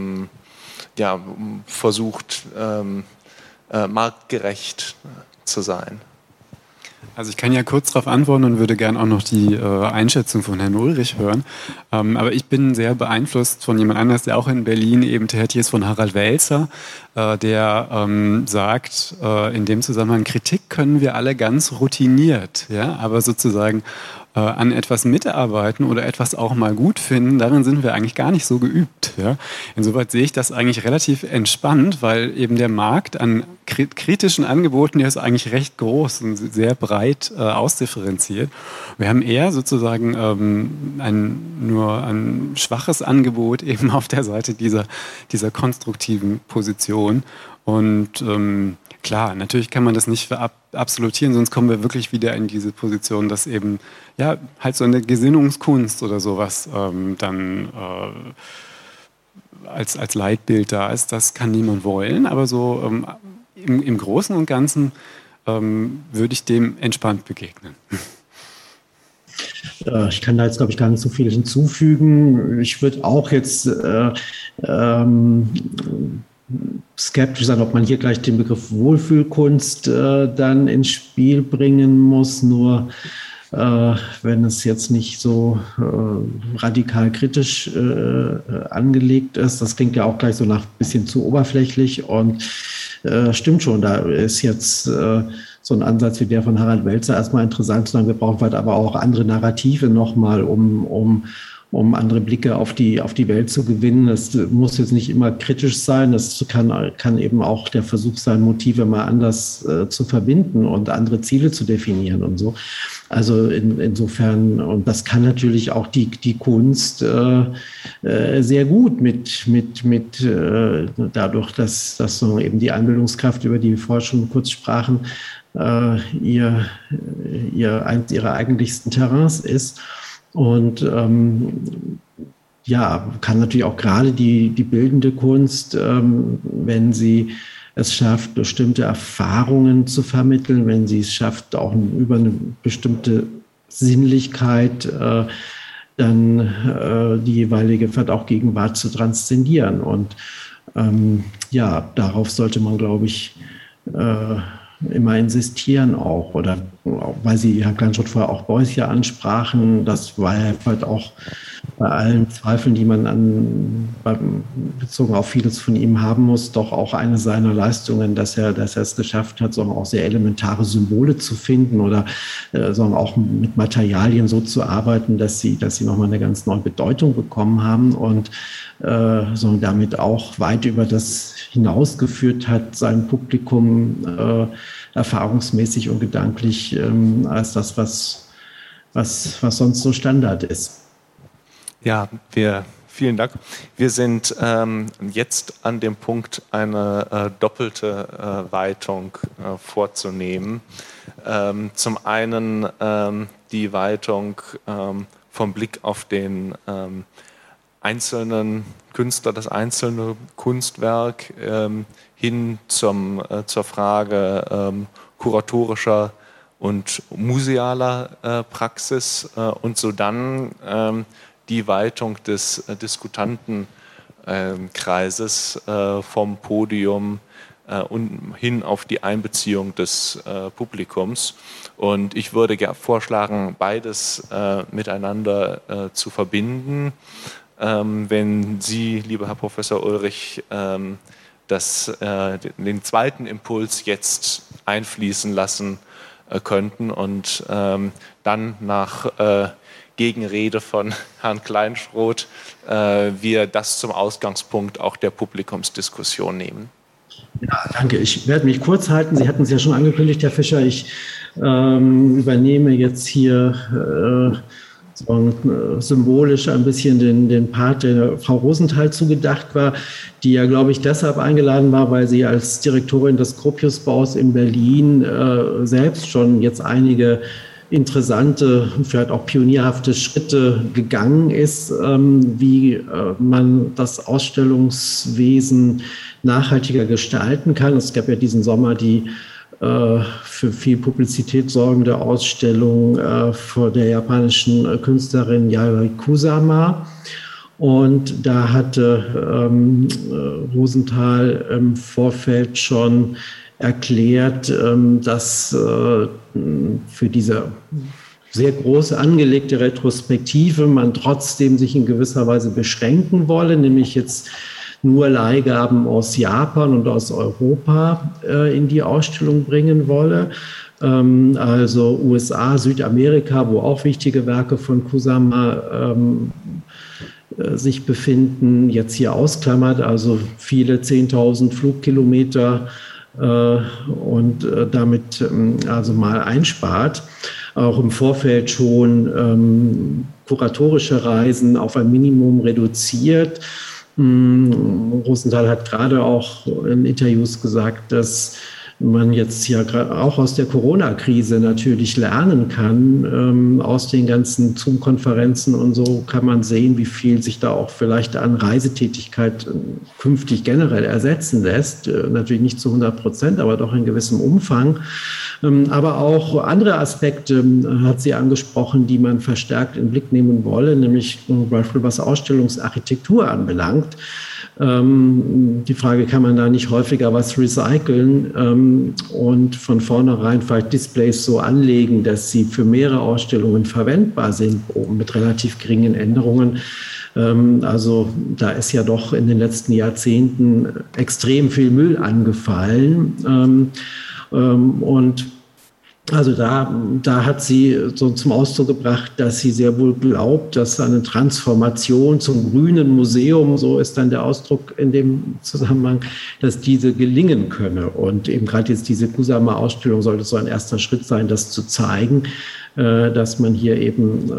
versucht, marktgerecht zu sein? Also ich kann ja kurz darauf antworten und würde gerne auch noch die Einschätzung von Herrn Ulrich hören. Aber ich bin sehr beeinflusst von jemand anders, der auch in Berlin eben tätig ist, von Harald Welzer, der sagt, in dem Zusammenhang, Kritik können wir alle ganz routiniert, ja, aber sozusagen an etwas mitarbeiten oder etwas auch mal gut finden, darin sind wir eigentlich gar nicht so geübt. Ja. Insoweit sehe ich das eigentlich relativ entspannt, weil eben der Markt an kritischen Angeboten, der ist eigentlich recht groß und sehr breit ausdifferenziert. Wir haben eher sozusagen nur ein schwaches Angebot eben auf der Seite dieser konstruktiven Position. Und klar, natürlich kann man das nicht absolutieren, sonst kommen wir wirklich wieder in diese Position, dass eben ja halt so eine Gesinnungskunst oder sowas dann als Leitbild da ist. Das kann niemand wollen, aber so im Großen und Ganzen würde ich dem entspannt begegnen. Ich kann da jetzt, glaube ich, gar nicht so viel hinzufügen. Ich würde auch jetzt skeptisch sein, ob man hier gleich den Begriff Wohlfühlkunst dann ins Spiel bringen muss, nur wenn es jetzt nicht so radikal kritisch angelegt ist. Das klingt ja auch gleich so nach ein bisschen zu oberflächlich und stimmt schon, da ist jetzt so ein Ansatz wie der von Harald Welzer erstmal interessant zu sagen, wir brauchen halt aber auch andere Narrative nochmal, um andere Blicke auf die Welt zu gewinnen. Das muss jetzt nicht immer kritisch sein, das kann eben auch der Versuch sein, Motive mal anders zu verbinden und andere Ziele zu definieren und so. Also insofern, und das kann natürlich auch die Kunst sehr gut mit dadurch, dass so eben die Einbildungskraft, über die wir vorher schon kurz sprachen, ihre eigentlichsten Terrains ist. Und kann natürlich auch gerade die bildende Kunst, wenn sie es schafft, bestimmte Erfahrungen zu vermitteln, wenn sie es schafft, auch über eine bestimmte Sinnlichkeit dann die jeweilige vielleicht auch Gegenwart zu transzendieren. Und darauf sollte man, glaube ich, immer insistieren auch, oder weil Sie, Herr Kleinschott, vorher auch Beuys ja ansprachen, das war ja halt auch bei allen Zweifeln, die man bezogen auf vieles von ihm haben muss, doch auch eine seiner Leistungen, dass er es geschafft hat, auch sehr elementare Symbole zu finden oder auch mit Materialien so zu arbeiten, dass sie nochmal eine ganz neue Bedeutung bekommen haben und damit auch weit über das hinausgeführt hat, sein Publikum erfahrungsmäßig und gedanklich als das, was sonst so Standard ist. Ja, vielen Dank. Wir sind jetzt an dem Punkt, eine doppelte Weitung vorzunehmen. Zum einen die Weitung vom Blick auf den einzelnen Künstler, das einzelne Kunstwerk hin zur Frage kuratorischer und musealer Praxis und so dann die Weitung des Diskutantenkreises vom Podium und hin auf die Einbeziehung des Publikums. Und ich würde vorschlagen, beides miteinander zu verbinden. Wenn Sie, lieber Herr Professor Ulrich, den zweiten Impuls jetzt einfließen lassen könnten und dann nach Gegenrede von Herrn Kleinschroth, wir das zum Ausgangspunkt auch der Publikumsdiskussion nehmen. Ja, danke. Ich werde mich kurz halten. Sie hatten es ja schon angekündigt, Herr Fischer. Ich übernehme jetzt hier symbolisch ein bisschen den Part, der Frau Rosenthal zugedacht war, die ja, glaube ich, deshalb eingeladen war, weil sie als Direktorin des Gropiusbaus in Berlin selbst schon jetzt einige interessante, vielleicht auch pionierhafte Schritte gegangen ist, wie man das Ausstellungswesen nachhaltiger gestalten kann. Es gab ja diesen Sommer die für viel Publizität sorgende Ausstellung vor der japanischen Künstlerin Yayoi Kusama. Und da hatte Rosenthal im Vorfeld schon erklärt, dass für diese sehr groß angelegte Retrospektive man trotzdem sich in gewisser Weise beschränken wolle, nämlich jetzt nur Leihgaben aus Japan und aus Europa in die Ausstellung bringen wolle. Also USA, Südamerika, wo auch wichtige Werke von Kusama sich befinden, jetzt hier ausklammert, also viele 10.000 Flugkilometer und damit also mal einspart. Auch im Vorfeld schon kuratorische Reisen auf ein Minimum reduziert. Rosenthal hat gerade auch in Interviews gesagt, dass man jetzt ja auch aus der Corona-Krise natürlich lernen kann. Aus den ganzen Zoom-Konferenzen und so kann man sehen, wie viel sich da auch vielleicht an Reisetätigkeit künftig generell ersetzen lässt. Natürlich nicht zu 100%, aber doch in gewissem Umfang. Aber auch andere Aspekte hat sie angesprochen, die man verstärkt in den Blick nehmen wolle, nämlich zum Beispiel was Ausstellungsarchitektur anbelangt. Die Frage, kann man da nicht häufiger was recyceln und von vornherein vielleicht Displays so anlegen, dass sie für mehrere Ausstellungen verwendbar sind, mit relativ geringen Änderungen. Also da ist ja doch in den letzten Jahrzehnten extrem viel Müll angefallen. Und also da hat sie so zum Ausdruck gebracht, dass sie sehr wohl glaubt, dass eine Transformation zum grünen Museum, so ist dann der Ausdruck in dem Zusammenhang, dass diese gelingen könne. Und eben gerade jetzt diese Kusama-Ausstellung sollte so ein erster Schritt sein, das zu zeigen, dass man hier eben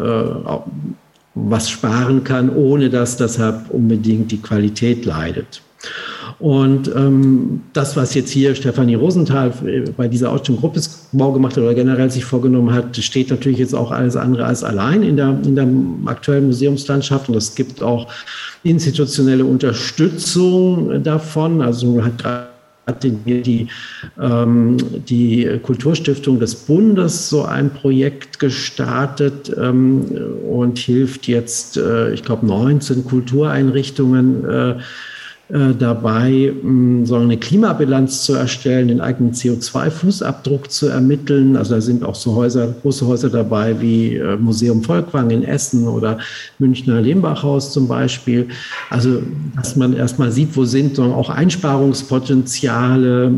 was sparen kann, ohne dass deshalb unbedingt die Qualität leidet. Und das, was jetzt hier Stefanie Rosenthal bei dieser Ausstellung Gropiusbau gemacht hat oder generell sich vorgenommen hat, steht natürlich jetzt auch alles andere als allein in der aktuellen Museumslandschaft. Und es gibt auch institutionelle Unterstützung davon. Also hat gerade die Kulturstiftung des Bundes so ein Projekt gestartet und hilft jetzt, ich glaube, 19 Kultureinrichtungen dabei, so eine Klimabilanz zu erstellen, den eigenen CO2-Fußabdruck zu ermitteln. Also da sind auch so große Häuser dabei wie Museum Volkwang in Essen oder Münchner Lehmbachhaus zum Beispiel. Also dass man erstmal sieht, wo sind so auch Einsparungspotenziale,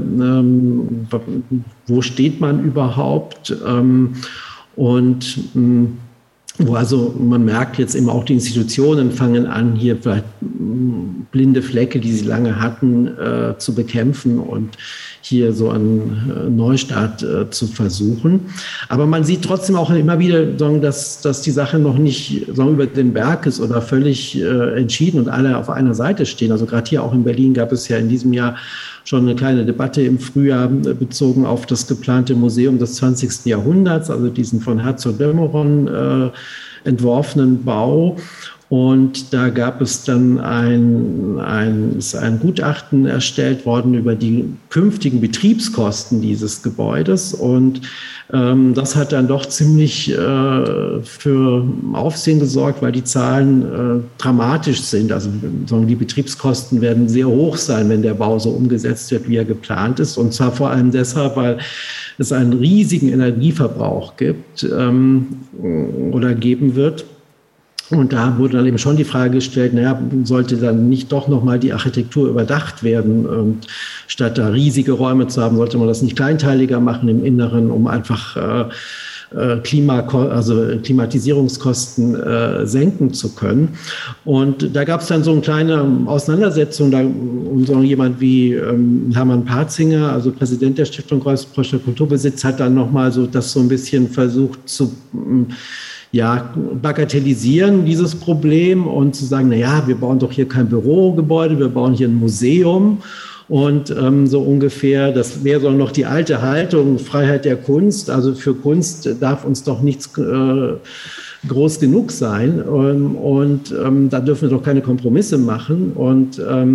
wo steht man überhaupt und wo also man merkt jetzt eben auch, die Institutionen fangen an, hier vielleicht blinde Flecke, die sie lange hatten, zu bekämpfen und hier so einen Neustart zu versuchen. Aber man sieht trotzdem auch immer wieder, dass die Sache noch nicht über den Berg ist oder völlig entschieden und alle auf einer Seite stehen. Also gerade hier auch in Berlin gab es ja in diesem Jahr schon eine kleine Debatte im Frühjahr bezogen auf das geplante Museum des 20. Jahrhunderts, also diesen von Herzog de Meuron entworfenen Bau. Und da gab es dann ein Gutachten erstellt worden über die künftigen Betriebskosten dieses Gebäudes. Und das hat dann doch ziemlich für Aufsehen gesorgt, weil die Zahlen dramatisch sind. Also die Betriebskosten werden sehr hoch sein, wenn der Bau so umgesetzt wird, wie er geplant ist. Und zwar vor allem deshalb, weil es einen riesigen Energieverbrauch gibt oder geben wird. Und da wurde dann eben schon die Frage gestellt, sollte dann nicht doch nochmal die Architektur überdacht werden? Und statt da riesige Räume zu haben, sollte man das nicht kleinteiliger machen im Inneren, um einfach Klimatisierungskosten senken zu können. Und da gab es dann so eine kleine Auseinandersetzung, und so jemand wie Hermann Patzinger, also Präsident der Stiftung Preußischer Kulturbesitz, hat dann nochmal so das so ein bisschen versucht zu bagatellisieren, dieses Problem, und zu sagen, naja, wir bauen doch hier kein Bürogebäude, wir bauen hier ein Museum. Und so ungefähr, das wäre so noch die alte Haltung, Freiheit der Kunst. Also für Kunst darf uns doch nichts groß genug sein. Da dürfen wir doch keine Kompromisse machen. Und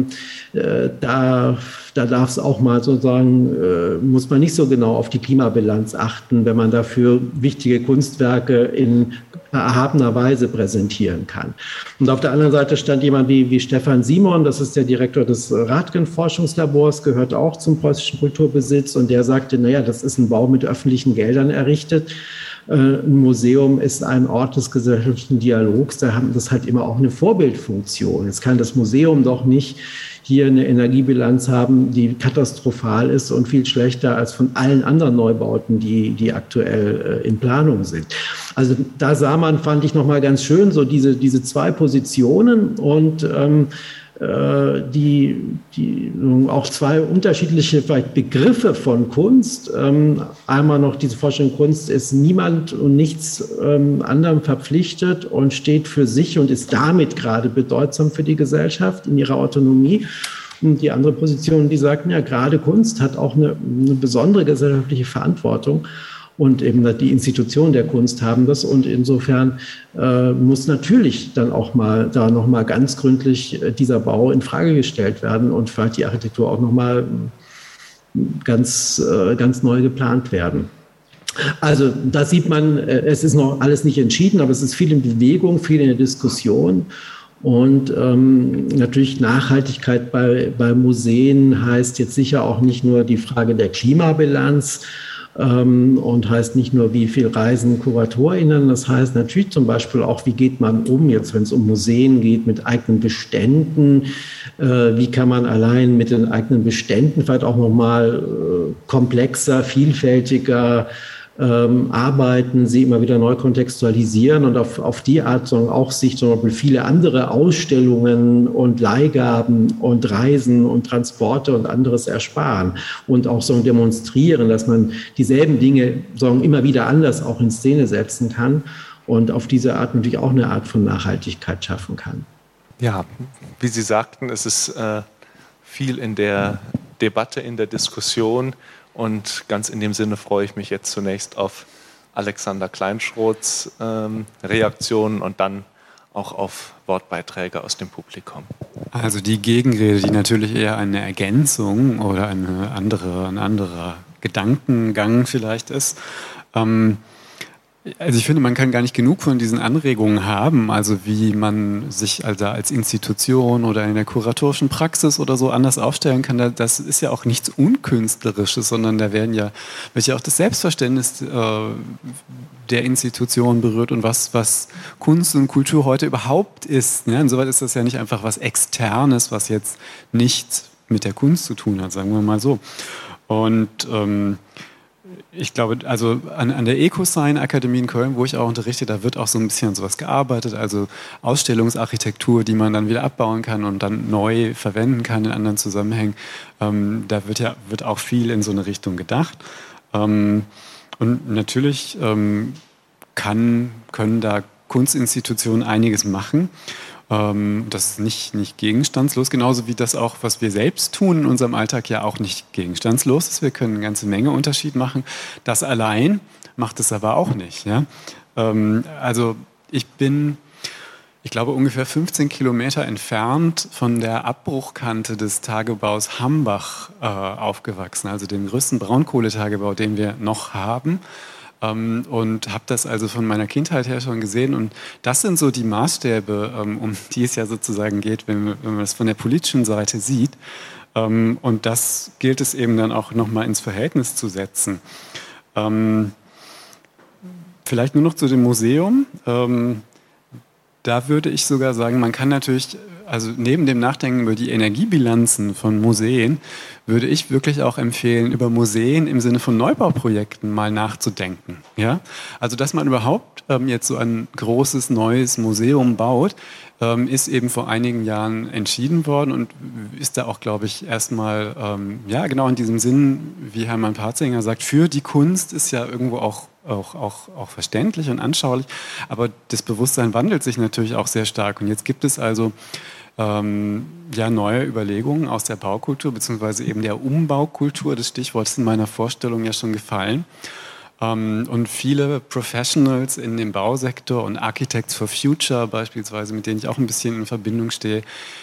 da darf es auch mal sozusagen, muss man nicht so genau auf die Klimabilanz achten, wenn man dafür wichtige Kunstwerke in erhabener Weise präsentieren kann. Und auf der anderen Seite stand jemand wie Stefan Simon, das ist der Direktor des Radgen-Forschungslabors, gehört auch zum preußischen Kulturbesitz, und der sagte, naja, das ist ein Bau mit öffentlichen Geldern errichtet. Ein Museum ist ein Ort des gesellschaftlichen Dialogs, das hat immer auch eine Vorbildfunktion. Jetzt kann das Museum doch nicht hier eine Energiebilanz haben, die katastrophal ist und viel schlechter als von allen anderen Neubauten, die aktuell in Planung sind. Also da sah man, fand ich nochmal ganz schön, so diese zwei Positionen und die auch zwei unterschiedliche vielleicht Begriffe von Kunst. Einmal noch diese Vorstellung, Kunst ist niemand und nichts anderem verpflichtet und steht für sich und ist damit gerade bedeutsam für die Gesellschaft in ihrer Autonomie. Und die andere Position, die sagten, ja, gerade Kunst hat auch eine besondere gesellschaftliche Verantwortung. Und eben die Institutionen der Kunst haben das. Und insofern muss natürlich dann auch mal da nochmal ganz gründlich dieser Bau in Frage gestellt werden und vielleicht die Architektur auch nochmal ganz neu geplant werden. Also da sieht man, es ist noch alles nicht entschieden, aber es ist viel in Bewegung, viel in der Diskussion. Und natürlich Nachhaltigkeit bei Museen heißt jetzt sicher auch nicht nur die Frage der Klimabilanz, und heißt nicht nur, wie viel reisen KuratorInnen, das heißt natürlich zum Beispiel auch, wie geht man um, jetzt wenn es um Museen geht, mit eigenen Beständen, wie kann man allein mit den eigenen Beständen vielleicht auch nochmal komplexer, vielfältiger arbeiten, sie immer wieder neu kontextualisieren und auf die Art auch sich zum Beispiel viele andere Ausstellungen und Leihgaben und Reisen und Transporte und anderes ersparen und auch so demonstrieren, dass man dieselben Dinge immer wieder anders auch in Szene setzen kann und auf diese Art natürlich auch eine Art von Nachhaltigkeit schaffen kann. Ja, wie Sie sagten, es ist viel in der Debatte, in der Diskussion. Und ganz in dem Sinne freue ich mich jetzt zunächst auf Alexander Kleinschroths Reaktionen und dann auch auf Wortbeiträge aus dem Publikum. Also die Gegenrede, die natürlich eher eine Ergänzung oder ein anderer Gedankengang vielleicht ist. Also ich finde, man kann gar nicht genug von diesen Anregungen haben, also wie man sich also als Institution oder in der kuratorischen Praxis oder so anders aufstellen kann. Das ist ja auch nichts Unkünstlerisches, sondern da wird ja auch das Selbstverständnis der Institution berührt und was Kunst und Kultur heute überhaupt ist. Ja, insoweit ist das ja nicht einfach was Externes, was jetzt nichts mit der Kunst zu tun hat, sagen wir mal so. Und ich glaube, also an der Ecosign-Akademie in Köln, wo ich auch unterrichte, da wird auch so ein bisschen an sowas gearbeitet, also Ausstellungsarchitektur, die man dann wieder abbauen kann und dann neu verwenden kann in anderen Zusammenhängen. Da wird auch viel in so eine Richtung gedacht. Und natürlich können da Kunstinstitutionen einiges machen. Das ist nicht gegenstandslos, genauso wie das auch, was wir selbst tun in unserem Alltag, ja auch nicht gegenstandslos ist. Wir können eine ganze Menge Unterschied machen. Das allein macht es aber auch nicht. Ja? Also ich glaube, ungefähr 15 Kilometer entfernt von der Abbruchkante des Tagebaus Hambach aufgewachsen, also dem größten Braunkohletagebau, den wir noch haben. Und habe das also von meiner Kindheit her schon gesehen. Und das sind so die Maßstäbe, um die es ja sozusagen geht, wenn man das von der politischen Seite sieht. Und das gilt es eben dann auch nochmal ins Verhältnis zu setzen. Vielleicht nur noch zu dem Museum. Da würde ich sogar sagen, man kann natürlich, also neben dem Nachdenken über die Energiebilanzen von Museen, würde ich wirklich auch empfehlen, über Museen im Sinne von Neubauprojekten mal nachzudenken. Ja? Also, dass man überhaupt jetzt so ein großes neues Museum baut, ist eben vor einigen Jahren entschieden worden und ist da auch, glaube ich, erstmal, ja, genau in diesem Sinn, wie Hermann Patzinger sagt, für die Kunst ist ja irgendwo auch verständlich und anschaulich, aber das Bewusstsein wandelt sich natürlich auch sehr stark. Und jetzt gibt es also ja, neue Überlegungen aus der Baukultur, beziehungsweise eben der Umbaukultur. Das Stichwort ist in meiner Vorstellung ja schon gefallen. Und viele Professionals in dem Bausektor und Architects for Future beispielsweise, mit denen ich auch ein bisschen in Verbindung stehe,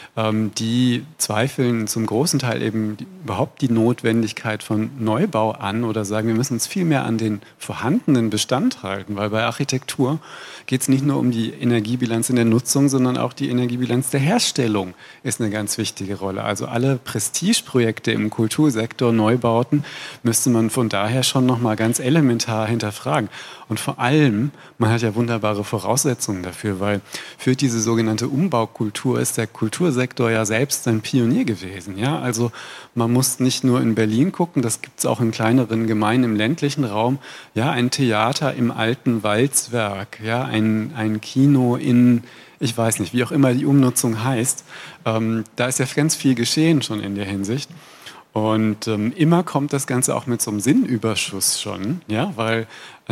die zweifeln zum großen Teil eben überhaupt die Notwendigkeit von Neubau an oder sagen, wir müssen uns viel mehr an den vorhandenen Bestand halten, weil bei Architektur geht es nicht nur um die Energiebilanz in der Nutzung, sondern auch die Energiebilanz der Herstellung ist eine ganz wichtige Rolle. Also alle Prestigeprojekte im Kultursektor, Neubauten, müsste man von daher schon nochmal ganz elementar hinterfragen. Und vor allem, man hat ja wunderbare Voraussetzungen dafür, weil für diese sogenannte Umbaukultur ist der Kultursektor ja selbst ein Pionier gewesen. Ja? Also man muss nicht nur in Berlin gucken, das gibt es auch in kleineren Gemeinden im ländlichen Raum. Ja, ein Theater im alten Walzwerk, ja, ein Kino in, ich weiß nicht, wie auch immer die Umnutzung heißt. Da ist ja ganz viel geschehen schon in der Hinsicht. Und immer kommt das Ganze auch mit so einem Sinnüberschuss schon, ja, weil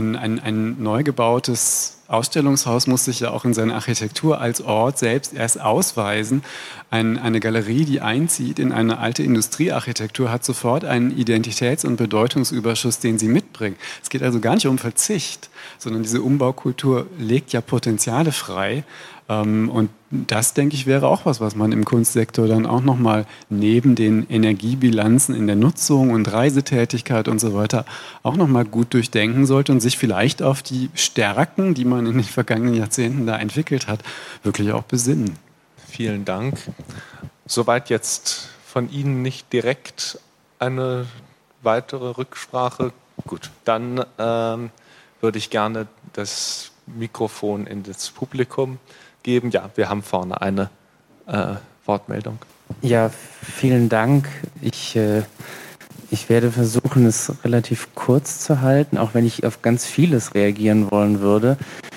ein neu gebautes Ausstellungshaus muss sich ja auch in seiner Architektur als Ort selbst erst ausweisen. Eine Galerie, die einzieht in eine alte Industriearchitektur, hat sofort einen Identitäts- und Bedeutungsüberschuss, den sie mitbringt. Es geht also gar nicht um Verzicht, sondern diese Umbaukultur legt ja Potenziale frei. Und das, denke ich, wäre auch was man im Kunstsektor dann auch nochmal neben den Energiebilanzen in der Nutzung und Reisetätigkeit und so weiter auch nochmal gut durchdenken sollte und sich vielleicht auf die Stärken, die man in den vergangenen Jahrzehnten da entwickelt hat, wirklich auch besinnen. Vielen Dank. Soweit jetzt von Ihnen nicht direkt eine weitere Rücksprache. Gut, dann würde ich gerne das Mikrofon in das Publikum geben. Ja, wir haben vorne eine Wortmeldung. Ja, vielen Dank. Ich werde versuchen, es relativ kurz zu halten, auch wenn ich auf ganz vieles reagieren wollen würde.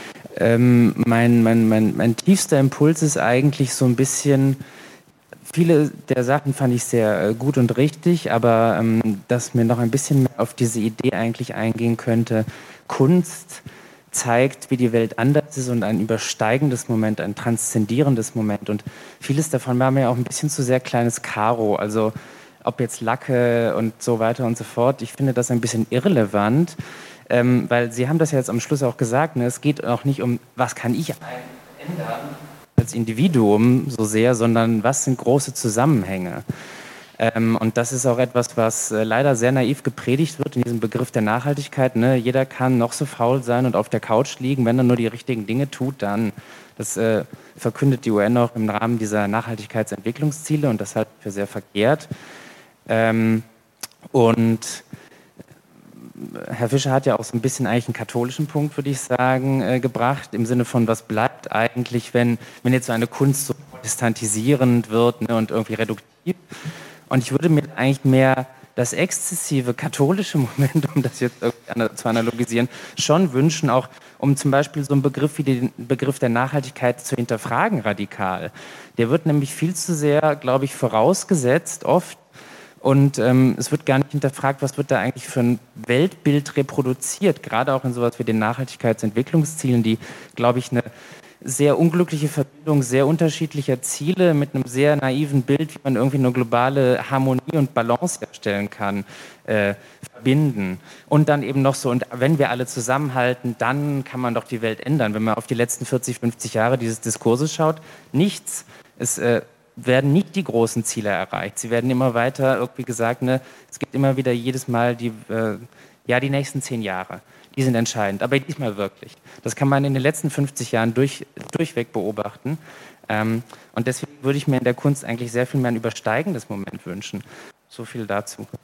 Mein tiefster Impuls ist eigentlich so ein bisschen, viele der Sachen fand ich sehr gut und richtig, aber dass mir noch ein bisschen mehr auf diese Idee eigentlich eingehen könnte, Kunst zeigt, wie die Welt anders ist und ein übersteigendes Moment, ein transzendierendes Moment. Und vieles davon war mir auch ein bisschen zu sehr kleines Karo. Also ob jetzt Lacke und so weiter und so fort. Ich finde das ein bisschen irrelevant, weil Sie haben das ja jetzt am Schluss auch gesagt, ne? Es geht auch nicht um, was kann ich ändern als Individuum so sehr, sondern was sind große Zusammenhänge. Und das ist auch etwas, was leider sehr naiv gepredigt wird in diesem Begriff der Nachhaltigkeit. Ne? Jeder kann noch so faul sein und auf der Couch liegen, wenn er nur die richtigen Dinge tut, dann. Das verkündet die UN auch im Rahmen dieser Nachhaltigkeitsentwicklungsziele und das halte ich für sehr verkehrt. Und Herr Fischer hat ja auch so ein bisschen eigentlich einen katholischen Punkt, würde ich sagen, gebracht, im Sinne von, was bleibt eigentlich, wenn jetzt so eine Kunst so protestantisierend wird, ne, und irgendwie reduktiv. Und ich würde mir eigentlich mehr das exzessive katholische Moment, um das jetzt irgendwie zu analogisieren, schon wünschen, auch um zum Beispiel so einen Begriff wie den Begriff der Nachhaltigkeit zu hinterfragen radikal. Der wird nämlich viel zu sehr, glaube ich, vorausgesetzt oft und es wird gar nicht hinterfragt, was wird da eigentlich für ein Weltbild reproduziert, gerade auch in sowas wie den Nachhaltigkeitsentwicklungszielen, die, glaube ich, eine sehr unglückliche Verbindung sehr unterschiedlicher Ziele mit einem sehr naiven Bild, wie man irgendwie eine globale Harmonie und Balance herstellen kann, verbinden. Und dann eben noch so, und wenn wir alle zusammenhalten, dann kann man doch die Welt ändern. Wenn man auf die letzten 40, 50 Jahre dieses Diskurses schaut, nichts. Es werden nicht die großen Ziele erreicht. Sie werden immer weiter, irgendwie gesagt, ne, es gibt immer wieder jedes Mal die nächsten 10 Jahre. Die sind entscheidend, aber diesmal wirklich. Das kann man in den letzten 50 Jahren durchweg beobachten. Und deswegen würde ich mir in der Kunst eigentlich sehr viel mehr ein übersteigendes Moment wünschen. So viel dazu.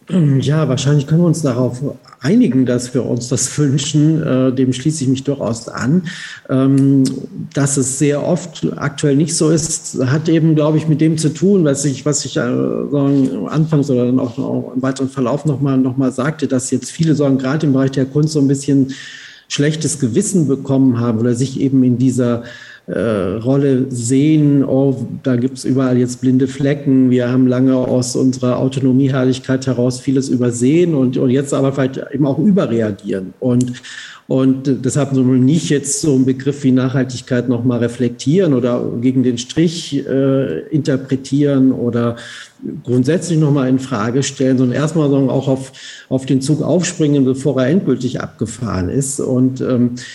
Ja, wahrscheinlich können wir uns darauf einigen, dass wir uns das wünschen. Dem schließe ich mich durchaus an. Dass es sehr oft aktuell nicht so ist, hat eben, glaube ich, mit dem zu tun, was ich anfangs oder dann auch im weiteren Verlauf noch mal sagte, dass jetzt viele sagen, gerade im Bereich der Kunst so ein bisschen schlechtes Gewissen bekommen haben oder sich eben in dieser Rolle sehen, oh, da gibt es überall jetzt blinde Flecken, wir haben lange aus unserer Autonomieherrlichkeit heraus vieles übersehen und jetzt aber vielleicht eben auch überreagieren. Und deshalb nicht jetzt so einen Begriff wie Nachhaltigkeit nochmal reflektieren oder gegen den Strich interpretieren oder grundsätzlich nochmal in Frage stellen, sondern erstmal auch auf den Zug aufspringen, bevor er endgültig abgefahren ist. Und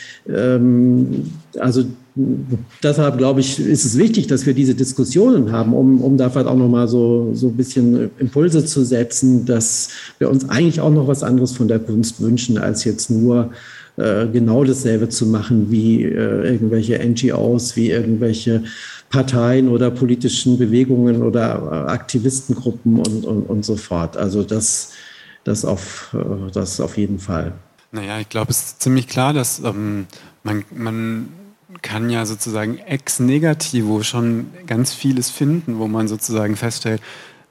also deshalb, glaube ich, ist es wichtig, dass wir diese Diskussionen haben, um da vielleicht auch nochmal so ein bisschen Impulse zu setzen, dass wir uns eigentlich auch noch was anderes von der Kunst wünschen, als jetzt nur genau dasselbe zu machen wie irgendwelche NGOs, wie irgendwelche Parteien oder politischen Bewegungen oder Aktivistengruppen und so fort. Also das auf jeden Fall. Naja, ich glaube, es ist ziemlich klar, dass man kann ja sozusagen ex negativo schon ganz vieles finden, wo man sozusagen feststellt,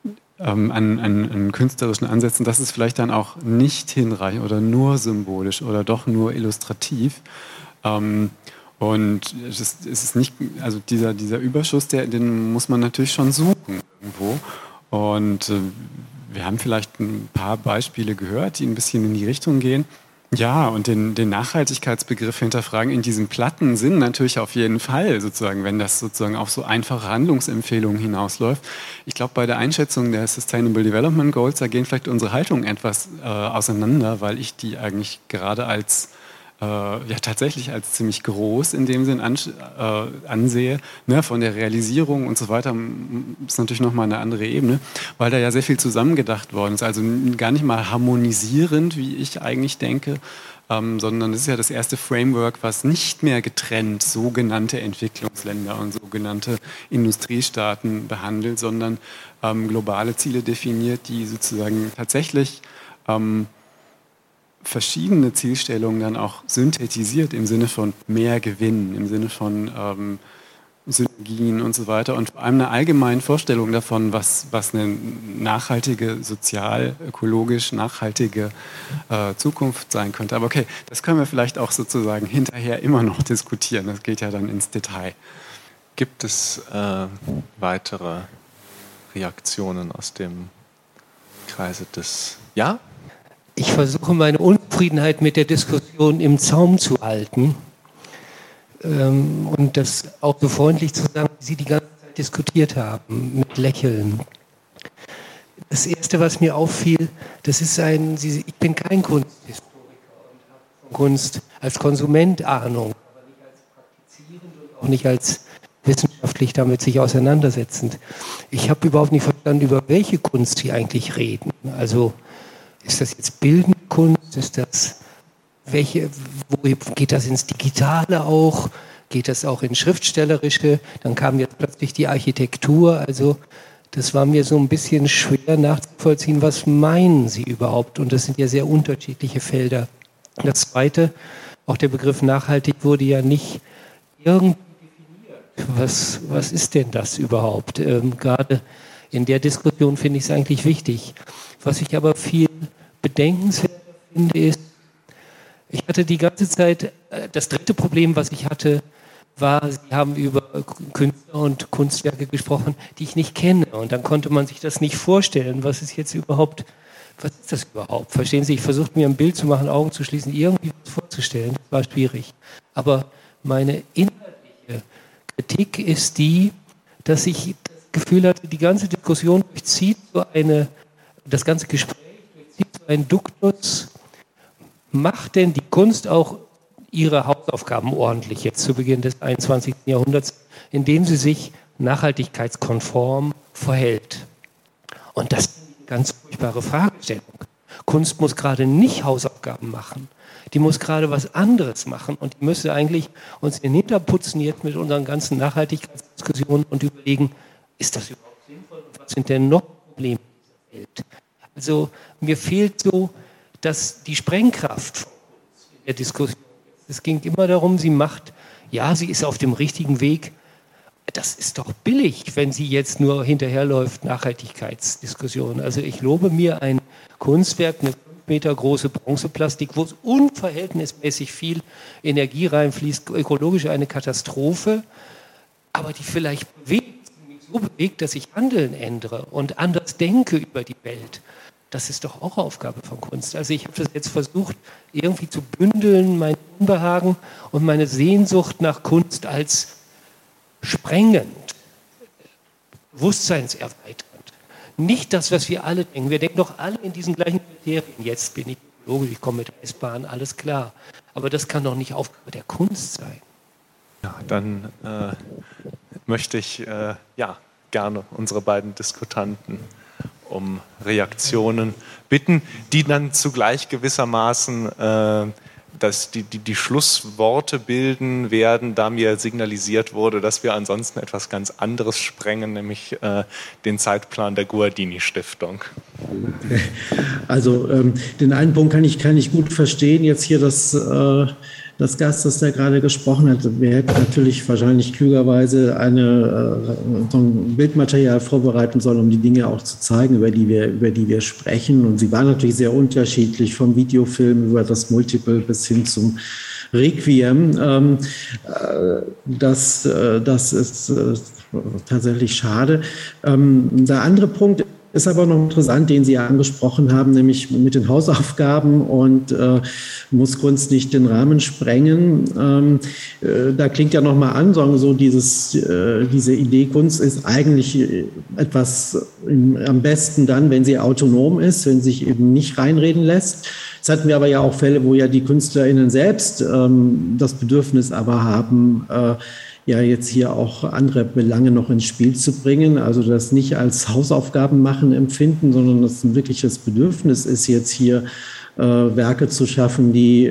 an künstlerischen Ansätzen, das ist vielleicht dann auch nicht hinreichend oder nur symbolisch oder doch nur illustrativ. Und es ist nicht, also dieser Überschuss, den muss man natürlich schon suchen irgendwo. Und wir haben vielleicht ein paar Beispiele gehört, die ein bisschen in die Richtung gehen. Ja, und den Nachhaltigkeitsbegriff hinterfragen in diesem platten Sinn natürlich auf jeden Fall, sozusagen, wenn das sozusagen auf so einfache Handlungsempfehlungen hinausläuft. Ich glaube, bei der Einschätzung der Sustainable Development Goals, da gehen vielleicht unsere Haltungen etwas auseinander, weil ich die eigentlich gerade als tatsächlich als ziemlich groß in dem Sinn ansehe. Ne, von der Realisierung und so weiter ist natürlich nochmal eine andere Ebene, weil da ja sehr viel zusammengedacht worden ist. Also gar nicht mal harmonisierend, wie ich eigentlich denke, sondern es ist ja das erste Framework, was nicht mehr getrennt sogenannte Entwicklungsländer und sogenannte Industriestaaten behandelt, sondern globale Ziele definiert, die sozusagen tatsächlich verschiedene Zielstellungen dann auch synthetisiert im Sinne von mehr Gewinn, im Sinne von Synergien und so weiter und vor allem eine allgemeine Vorstellung davon, was eine nachhaltige, sozial, ökologisch nachhaltige Zukunft sein könnte. Aber okay, das können wir vielleicht auch sozusagen hinterher immer noch diskutieren. Das geht ja dann ins Detail. Gibt es weitere Reaktionen aus dem Kreise des... Ja? Ich versuche, meine Unzufriedenheit mit der Diskussion im Zaum zu halten und das auch so freundlich zu sagen, wie Sie die ganze Zeit diskutiert haben, mit Lächeln. Das Erste, was mir auffiel, das ist ich bin kein Kunsthistoriker und habe von Kunst als Konsument Ahnung, aber nicht als praktizierend und auch nicht als wissenschaftlich damit sich auseinandersetzend. Ich habe überhaupt nicht verstanden, über welche Kunst Sie eigentlich reden. Also ist das jetzt bildende Kunst? Ist das wo geht das ins Digitale auch? Geht das auch ins Schriftstellerische? Dann kam jetzt plötzlich die Architektur. Also das war mir so ein bisschen schwer nachzuvollziehen. Was meinen Sie überhaupt? Und das sind ja sehr unterschiedliche Felder. Das Zweite, auch der Begriff nachhaltig wurde ja nicht irgendwie definiert. Was ist denn das überhaupt? Gerade in der Diskussion finde ich es eigentlich wichtig. Was ich aber viel bedenkenswerter finde, ist, ich hatte die ganze Zeit, das dritte Problem, was ich hatte, war, Sie haben über Künstler und Kunstwerke gesprochen, die ich nicht kenne. Und dann konnte man sich das nicht vorstellen. Was ist das überhaupt? Verstehen Sie, ich versuchte mir ein Bild zu machen, Augen zu schließen, irgendwie was vorzustellen. Das war schwierig. Aber meine inhaltliche Kritik ist die, dass ich das Gefühl hatte, die ganze Diskussion durchzieht das ganze Gespräch durchzieht so ein Duktus. Macht denn die Kunst auch ihre Hausaufgaben ordentlich jetzt zu Beginn des 21. Jahrhunderts, indem sie sich nachhaltigkeitskonform verhält? Und das ist eine ganz furchtbare Fragestellung. Kunst muss gerade nicht Hausaufgaben machen. Die muss gerade was anderes machen und die müsste eigentlich uns in den Hintern putzen jetzt mit unseren ganzen Nachhaltigkeitsdiskussionen und überlegen, ist das überhaupt sinnvoll und was sind denn noch Probleme in dieser Welt? Also mir fehlt so, dass die Sprengkraft in der Diskussion. Es ging immer darum, sie ist auf dem richtigen Weg. Das ist doch billig, wenn sie jetzt nur hinterherläuft, Nachhaltigkeitsdiskussion. Also ich lobe mir ein Kunstwerk, eine 5 Meter große Bronzeplastik, wo unverhältnismäßig viel Energie reinfließt, ökologisch eine Katastrophe, aber die vielleicht so bewegt, dass ich Handeln ändere und anders denke über die Welt. Das ist doch auch Aufgabe von Kunst. Also ich habe das jetzt versucht, irgendwie zu bündeln, mein Unbehagen und meine Sehnsucht nach Kunst als sprengend, bewusstseinserweiternd. Nicht das, was wir alle denken. Wir denken doch alle in diesen gleichen Kriterien. Jetzt bin ich ökologisch, ich komme mit der S-Bahn, alles klar. Aber das kann doch nicht Aufgabe der Kunst sein. Ja, dann möchte ich gerne unsere beiden Diskutanten um Reaktionen bitten, die dann zugleich gewissermaßen die Schlussworte bilden werden, da mir signalisiert wurde, dass wir ansonsten etwas ganz anderes sprengen, nämlich den Zeitplan der Guardini-Stiftung. Also den einen Punkt kann ich gut verstehen. Jetzt hier das Gast, das da gerade gesprochen hat, wir hätten natürlich wahrscheinlich klügerweise so ein Bildmaterial vorbereiten sollen, um die Dinge auch zu zeigen, über die wir sprechen. Und sie waren natürlich sehr unterschiedlich, vom Videofilm über das Multiple bis hin zum Requiem. Das ist tatsächlich schade. Der andere Punkt ist aber noch interessant, den Sie angesprochen haben, nämlich mit den Hausaufgaben und muss Kunst nicht den Rahmen sprengen. Da klingt ja nochmal an, so diese Idee, Kunst ist eigentlich etwas am besten dann, wenn sie autonom ist, wenn sie sich eben nicht reinreden lässt. Jetzt hatten wir aber ja auch Fälle, wo ja die KünstlerInnen selbst das Bedürfnis aber haben, jetzt hier auch andere Belange noch ins Spiel zu bringen. Also das nicht als Hausaufgaben machen empfinden, sondern dass ein wirkliches Bedürfnis ist, jetzt hier Werke zu schaffen, die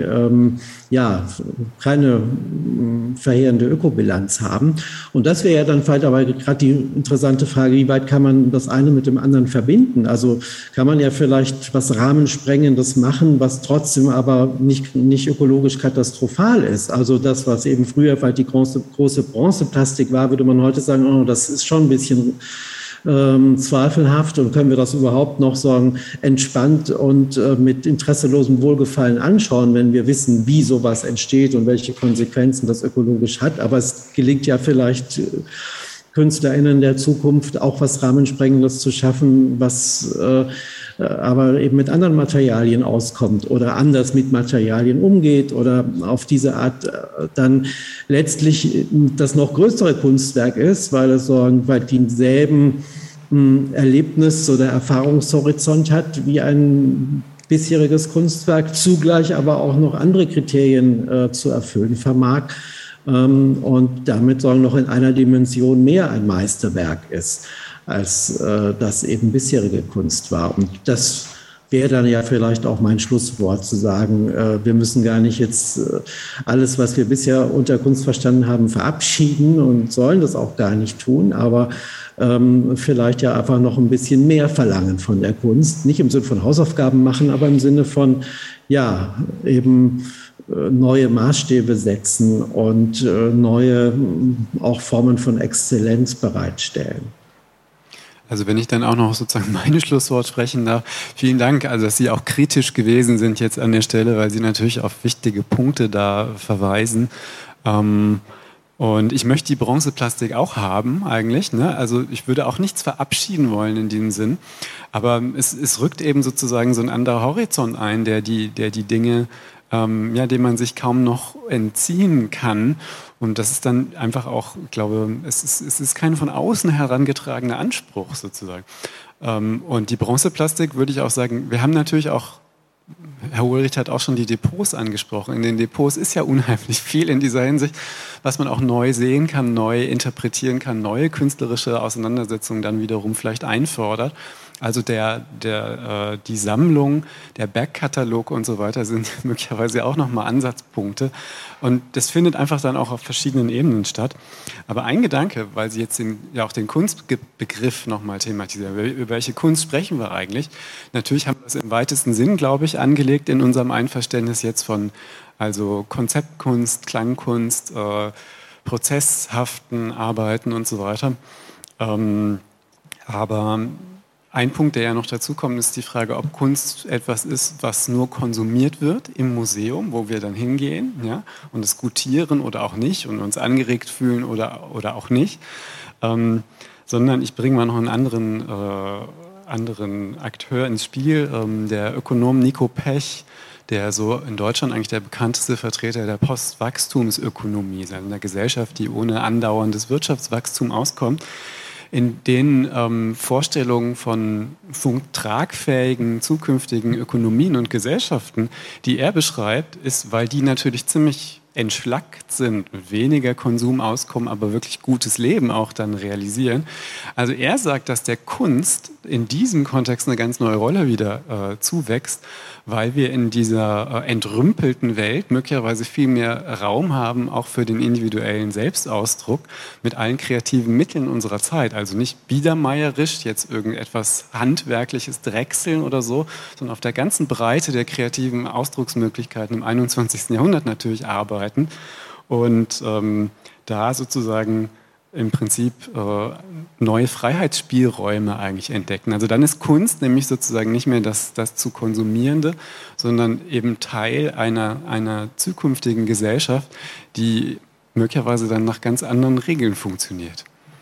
keine verheerende Ökobilanz haben. Und das wäre ja dann vielleicht aber gerade die interessante Frage, wie weit kann man das eine mit dem anderen verbinden? Also kann man ja vielleicht was Rahmensprengendes machen, was trotzdem aber nicht ökologisch katastrophal ist. Also das, was eben früher vielleicht die große Bronzeplastik war, würde man heute sagen, oh, das ist schon ein bisschen zweifelhaft und können wir das überhaupt noch entspannt und mit interesselosem Wohlgefallen anschauen, wenn wir wissen, wie sowas entsteht und welche Konsequenzen das ökologisch hat. Aber es gelingt ja vielleicht KünstlerInnen der Zukunft auch was Rahmensprengendes zu schaffen, was aber eben mit anderen Materialien auskommt oder anders mit Materialien umgeht oder auf diese Art dann letztlich das noch größere Kunstwerk ist, weil es denselben Erlebnis- oder Erfahrungshorizont hat wie ein bisheriges Kunstwerk, zugleich aber auch noch andere Kriterien zu erfüllen vermag und damit noch in einer Dimension mehr ein Meisterwerk ist, als das eben bisherige Kunst war. Und das wäre dann ja vielleicht auch mein Schlusswort, zu sagen, wir müssen gar nicht jetzt alles, was wir bisher unter Kunst verstanden haben, verabschieden und sollen das auch gar nicht tun, aber vielleicht ja einfach noch ein bisschen mehr verlangen von der Kunst. Nicht im Sinne von Hausaufgaben machen, aber im Sinne von, eben neue Maßstäbe setzen und neue auch Formen von Exzellenz bereitstellen. Also wenn ich dann auch noch sozusagen meine Schlusswort sprechen darf, vielen Dank, also dass Sie auch kritisch gewesen sind jetzt an der Stelle, weil Sie natürlich auf wichtige Punkte da verweisen. Und ich möchte die Bronzeplastik auch haben eigentlich, ne? Also ich würde auch nichts verabschieden wollen in diesem Sinn, aber es rückt eben sozusagen so ein anderer Horizont ein, der die Dinge, dem man sich kaum noch entziehen kann. Und das ist dann einfach auch, ich glaube, es ist kein von außen herangetragener Anspruch sozusagen. Und die Bronzeplastik würde ich auch sagen, wir haben natürlich auch, Herr Ulrich hat auch schon die Depots angesprochen. In den Depots ist ja unheimlich viel in dieser Hinsicht, was man auch neu sehen kann, neu interpretieren kann, neue künstlerische Auseinandersetzungen dann wiederum vielleicht einfordert. Also die Sammlung, der Backkatalog und so weiter sind möglicherweise auch nochmal Ansatzpunkte. Und das findet einfach dann auch auf verschiedenen Ebenen statt. Aber ein Gedanke, weil Sie jetzt auch den Kunstbegriff nochmal thematisieren. Über welche Kunst sprechen wir eigentlich? Natürlich haben wir es im weitesten Sinn, glaube ich, angelegt in unserem Einverständnis jetzt von also Konzeptkunst, Klangkunst, prozesshaften Arbeiten und so weiter. Aber ein Punkt, der ja noch dazu kommt, ist die Frage, ob Kunst etwas ist, was nur konsumiert wird im Museum, wo wir dann hingehen, ja, und es gutieren oder auch nicht und uns angeregt fühlen oder auch nicht, sondern ich bringe mal noch einen anderen Akteur ins Spiel, der Ökonom Nico Pech, der so in Deutschland eigentlich der bekannteste Vertreter der Postwachstumsökonomie ist, also einer Gesellschaft, die ohne andauerndes Wirtschaftswachstum auskommt, in den Vorstellungen von tragfähigen zukünftigen Ökonomien und Gesellschaften, die er beschreibt, ist, weil die natürlich ziemlich entschlackt sind, mit weniger Konsum auskommen, aber wirklich gutes Leben auch dann realisieren. Also er sagt, dass der Kunst in diesem Kontext eine ganz neue Rolle wieder zuwächst, weil wir in dieser entrümpelten Welt möglicherweise viel mehr Raum haben, auch für den individuellen Selbstausdruck mit allen kreativen Mitteln unserer Zeit. Also nicht biedermeierisch, jetzt irgendetwas Handwerkliches drechseln oder so, sondern auf der ganzen Breite der kreativen Ausdrucksmöglichkeiten im 21. Jahrhundert natürlich arbeiten und da sozusagen im Prinzip neue Freiheitsspielräume eigentlich entdecken. Also dann ist Kunst nämlich sozusagen nicht mehr das zu Konsumierende, sondern eben Teil einer zukünftigen Gesellschaft, die möglicherweise dann nach ganz anderen Regeln funktioniert.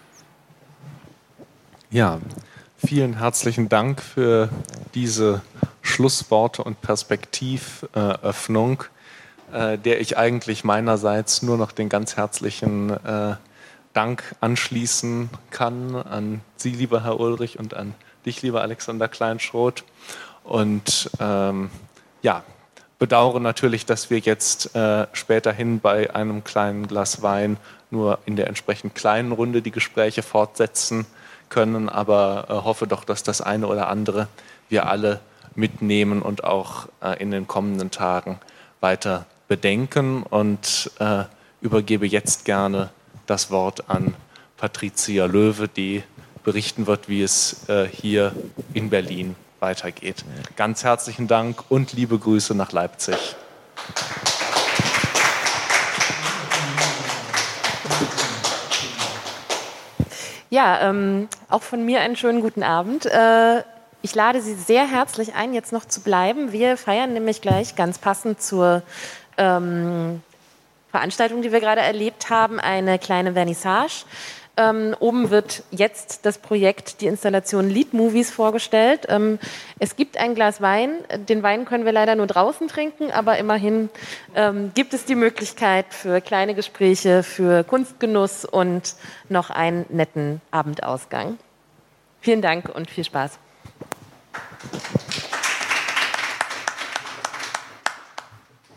Ja, vielen herzlichen Dank für diese Schlussworte und Perspektivöffnung, der ich eigentlich meinerseits nur noch den ganz herzlichen Dank anschließen kann an Sie, lieber Herr Ulrich, und an dich, lieber Alexander Kleinschroth. Und bedauere natürlich, dass wir jetzt späterhin bei einem kleinen Glas Wein nur in der entsprechend kleinen Runde die Gespräche fortsetzen können, aber hoffe doch, dass das eine oder andere wir alle mitnehmen und auch in den kommenden Tagen weiter bedenken, und übergebe jetzt gerne das Wort an Patricia Löwe, die berichten wird, wie es hier in Berlin weitergeht. Ganz herzlichen Dank und liebe Grüße nach Leipzig. Ja, auch von mir einen schönen guten Abend. Ich lade Sie sehr herzlich ein, jetzt noch zu bleiben. Wir feiern nämlich gleich ganz passend zur Veranstaltung, die wir gerade erlebt haben, eine kleine Vernissage. Oben wird jetzt das Projekt, die Installation Lead Movies vorgestellt. Es gibt ein Glas Wein. Den Wein können wir leider nur draußen trinken, aber immerhin gibt es die Möglichkeit für kleine Gespräche, für Kunstgenuss und noch einen netten Abendausgang. Vielen Dank und viel Spaß.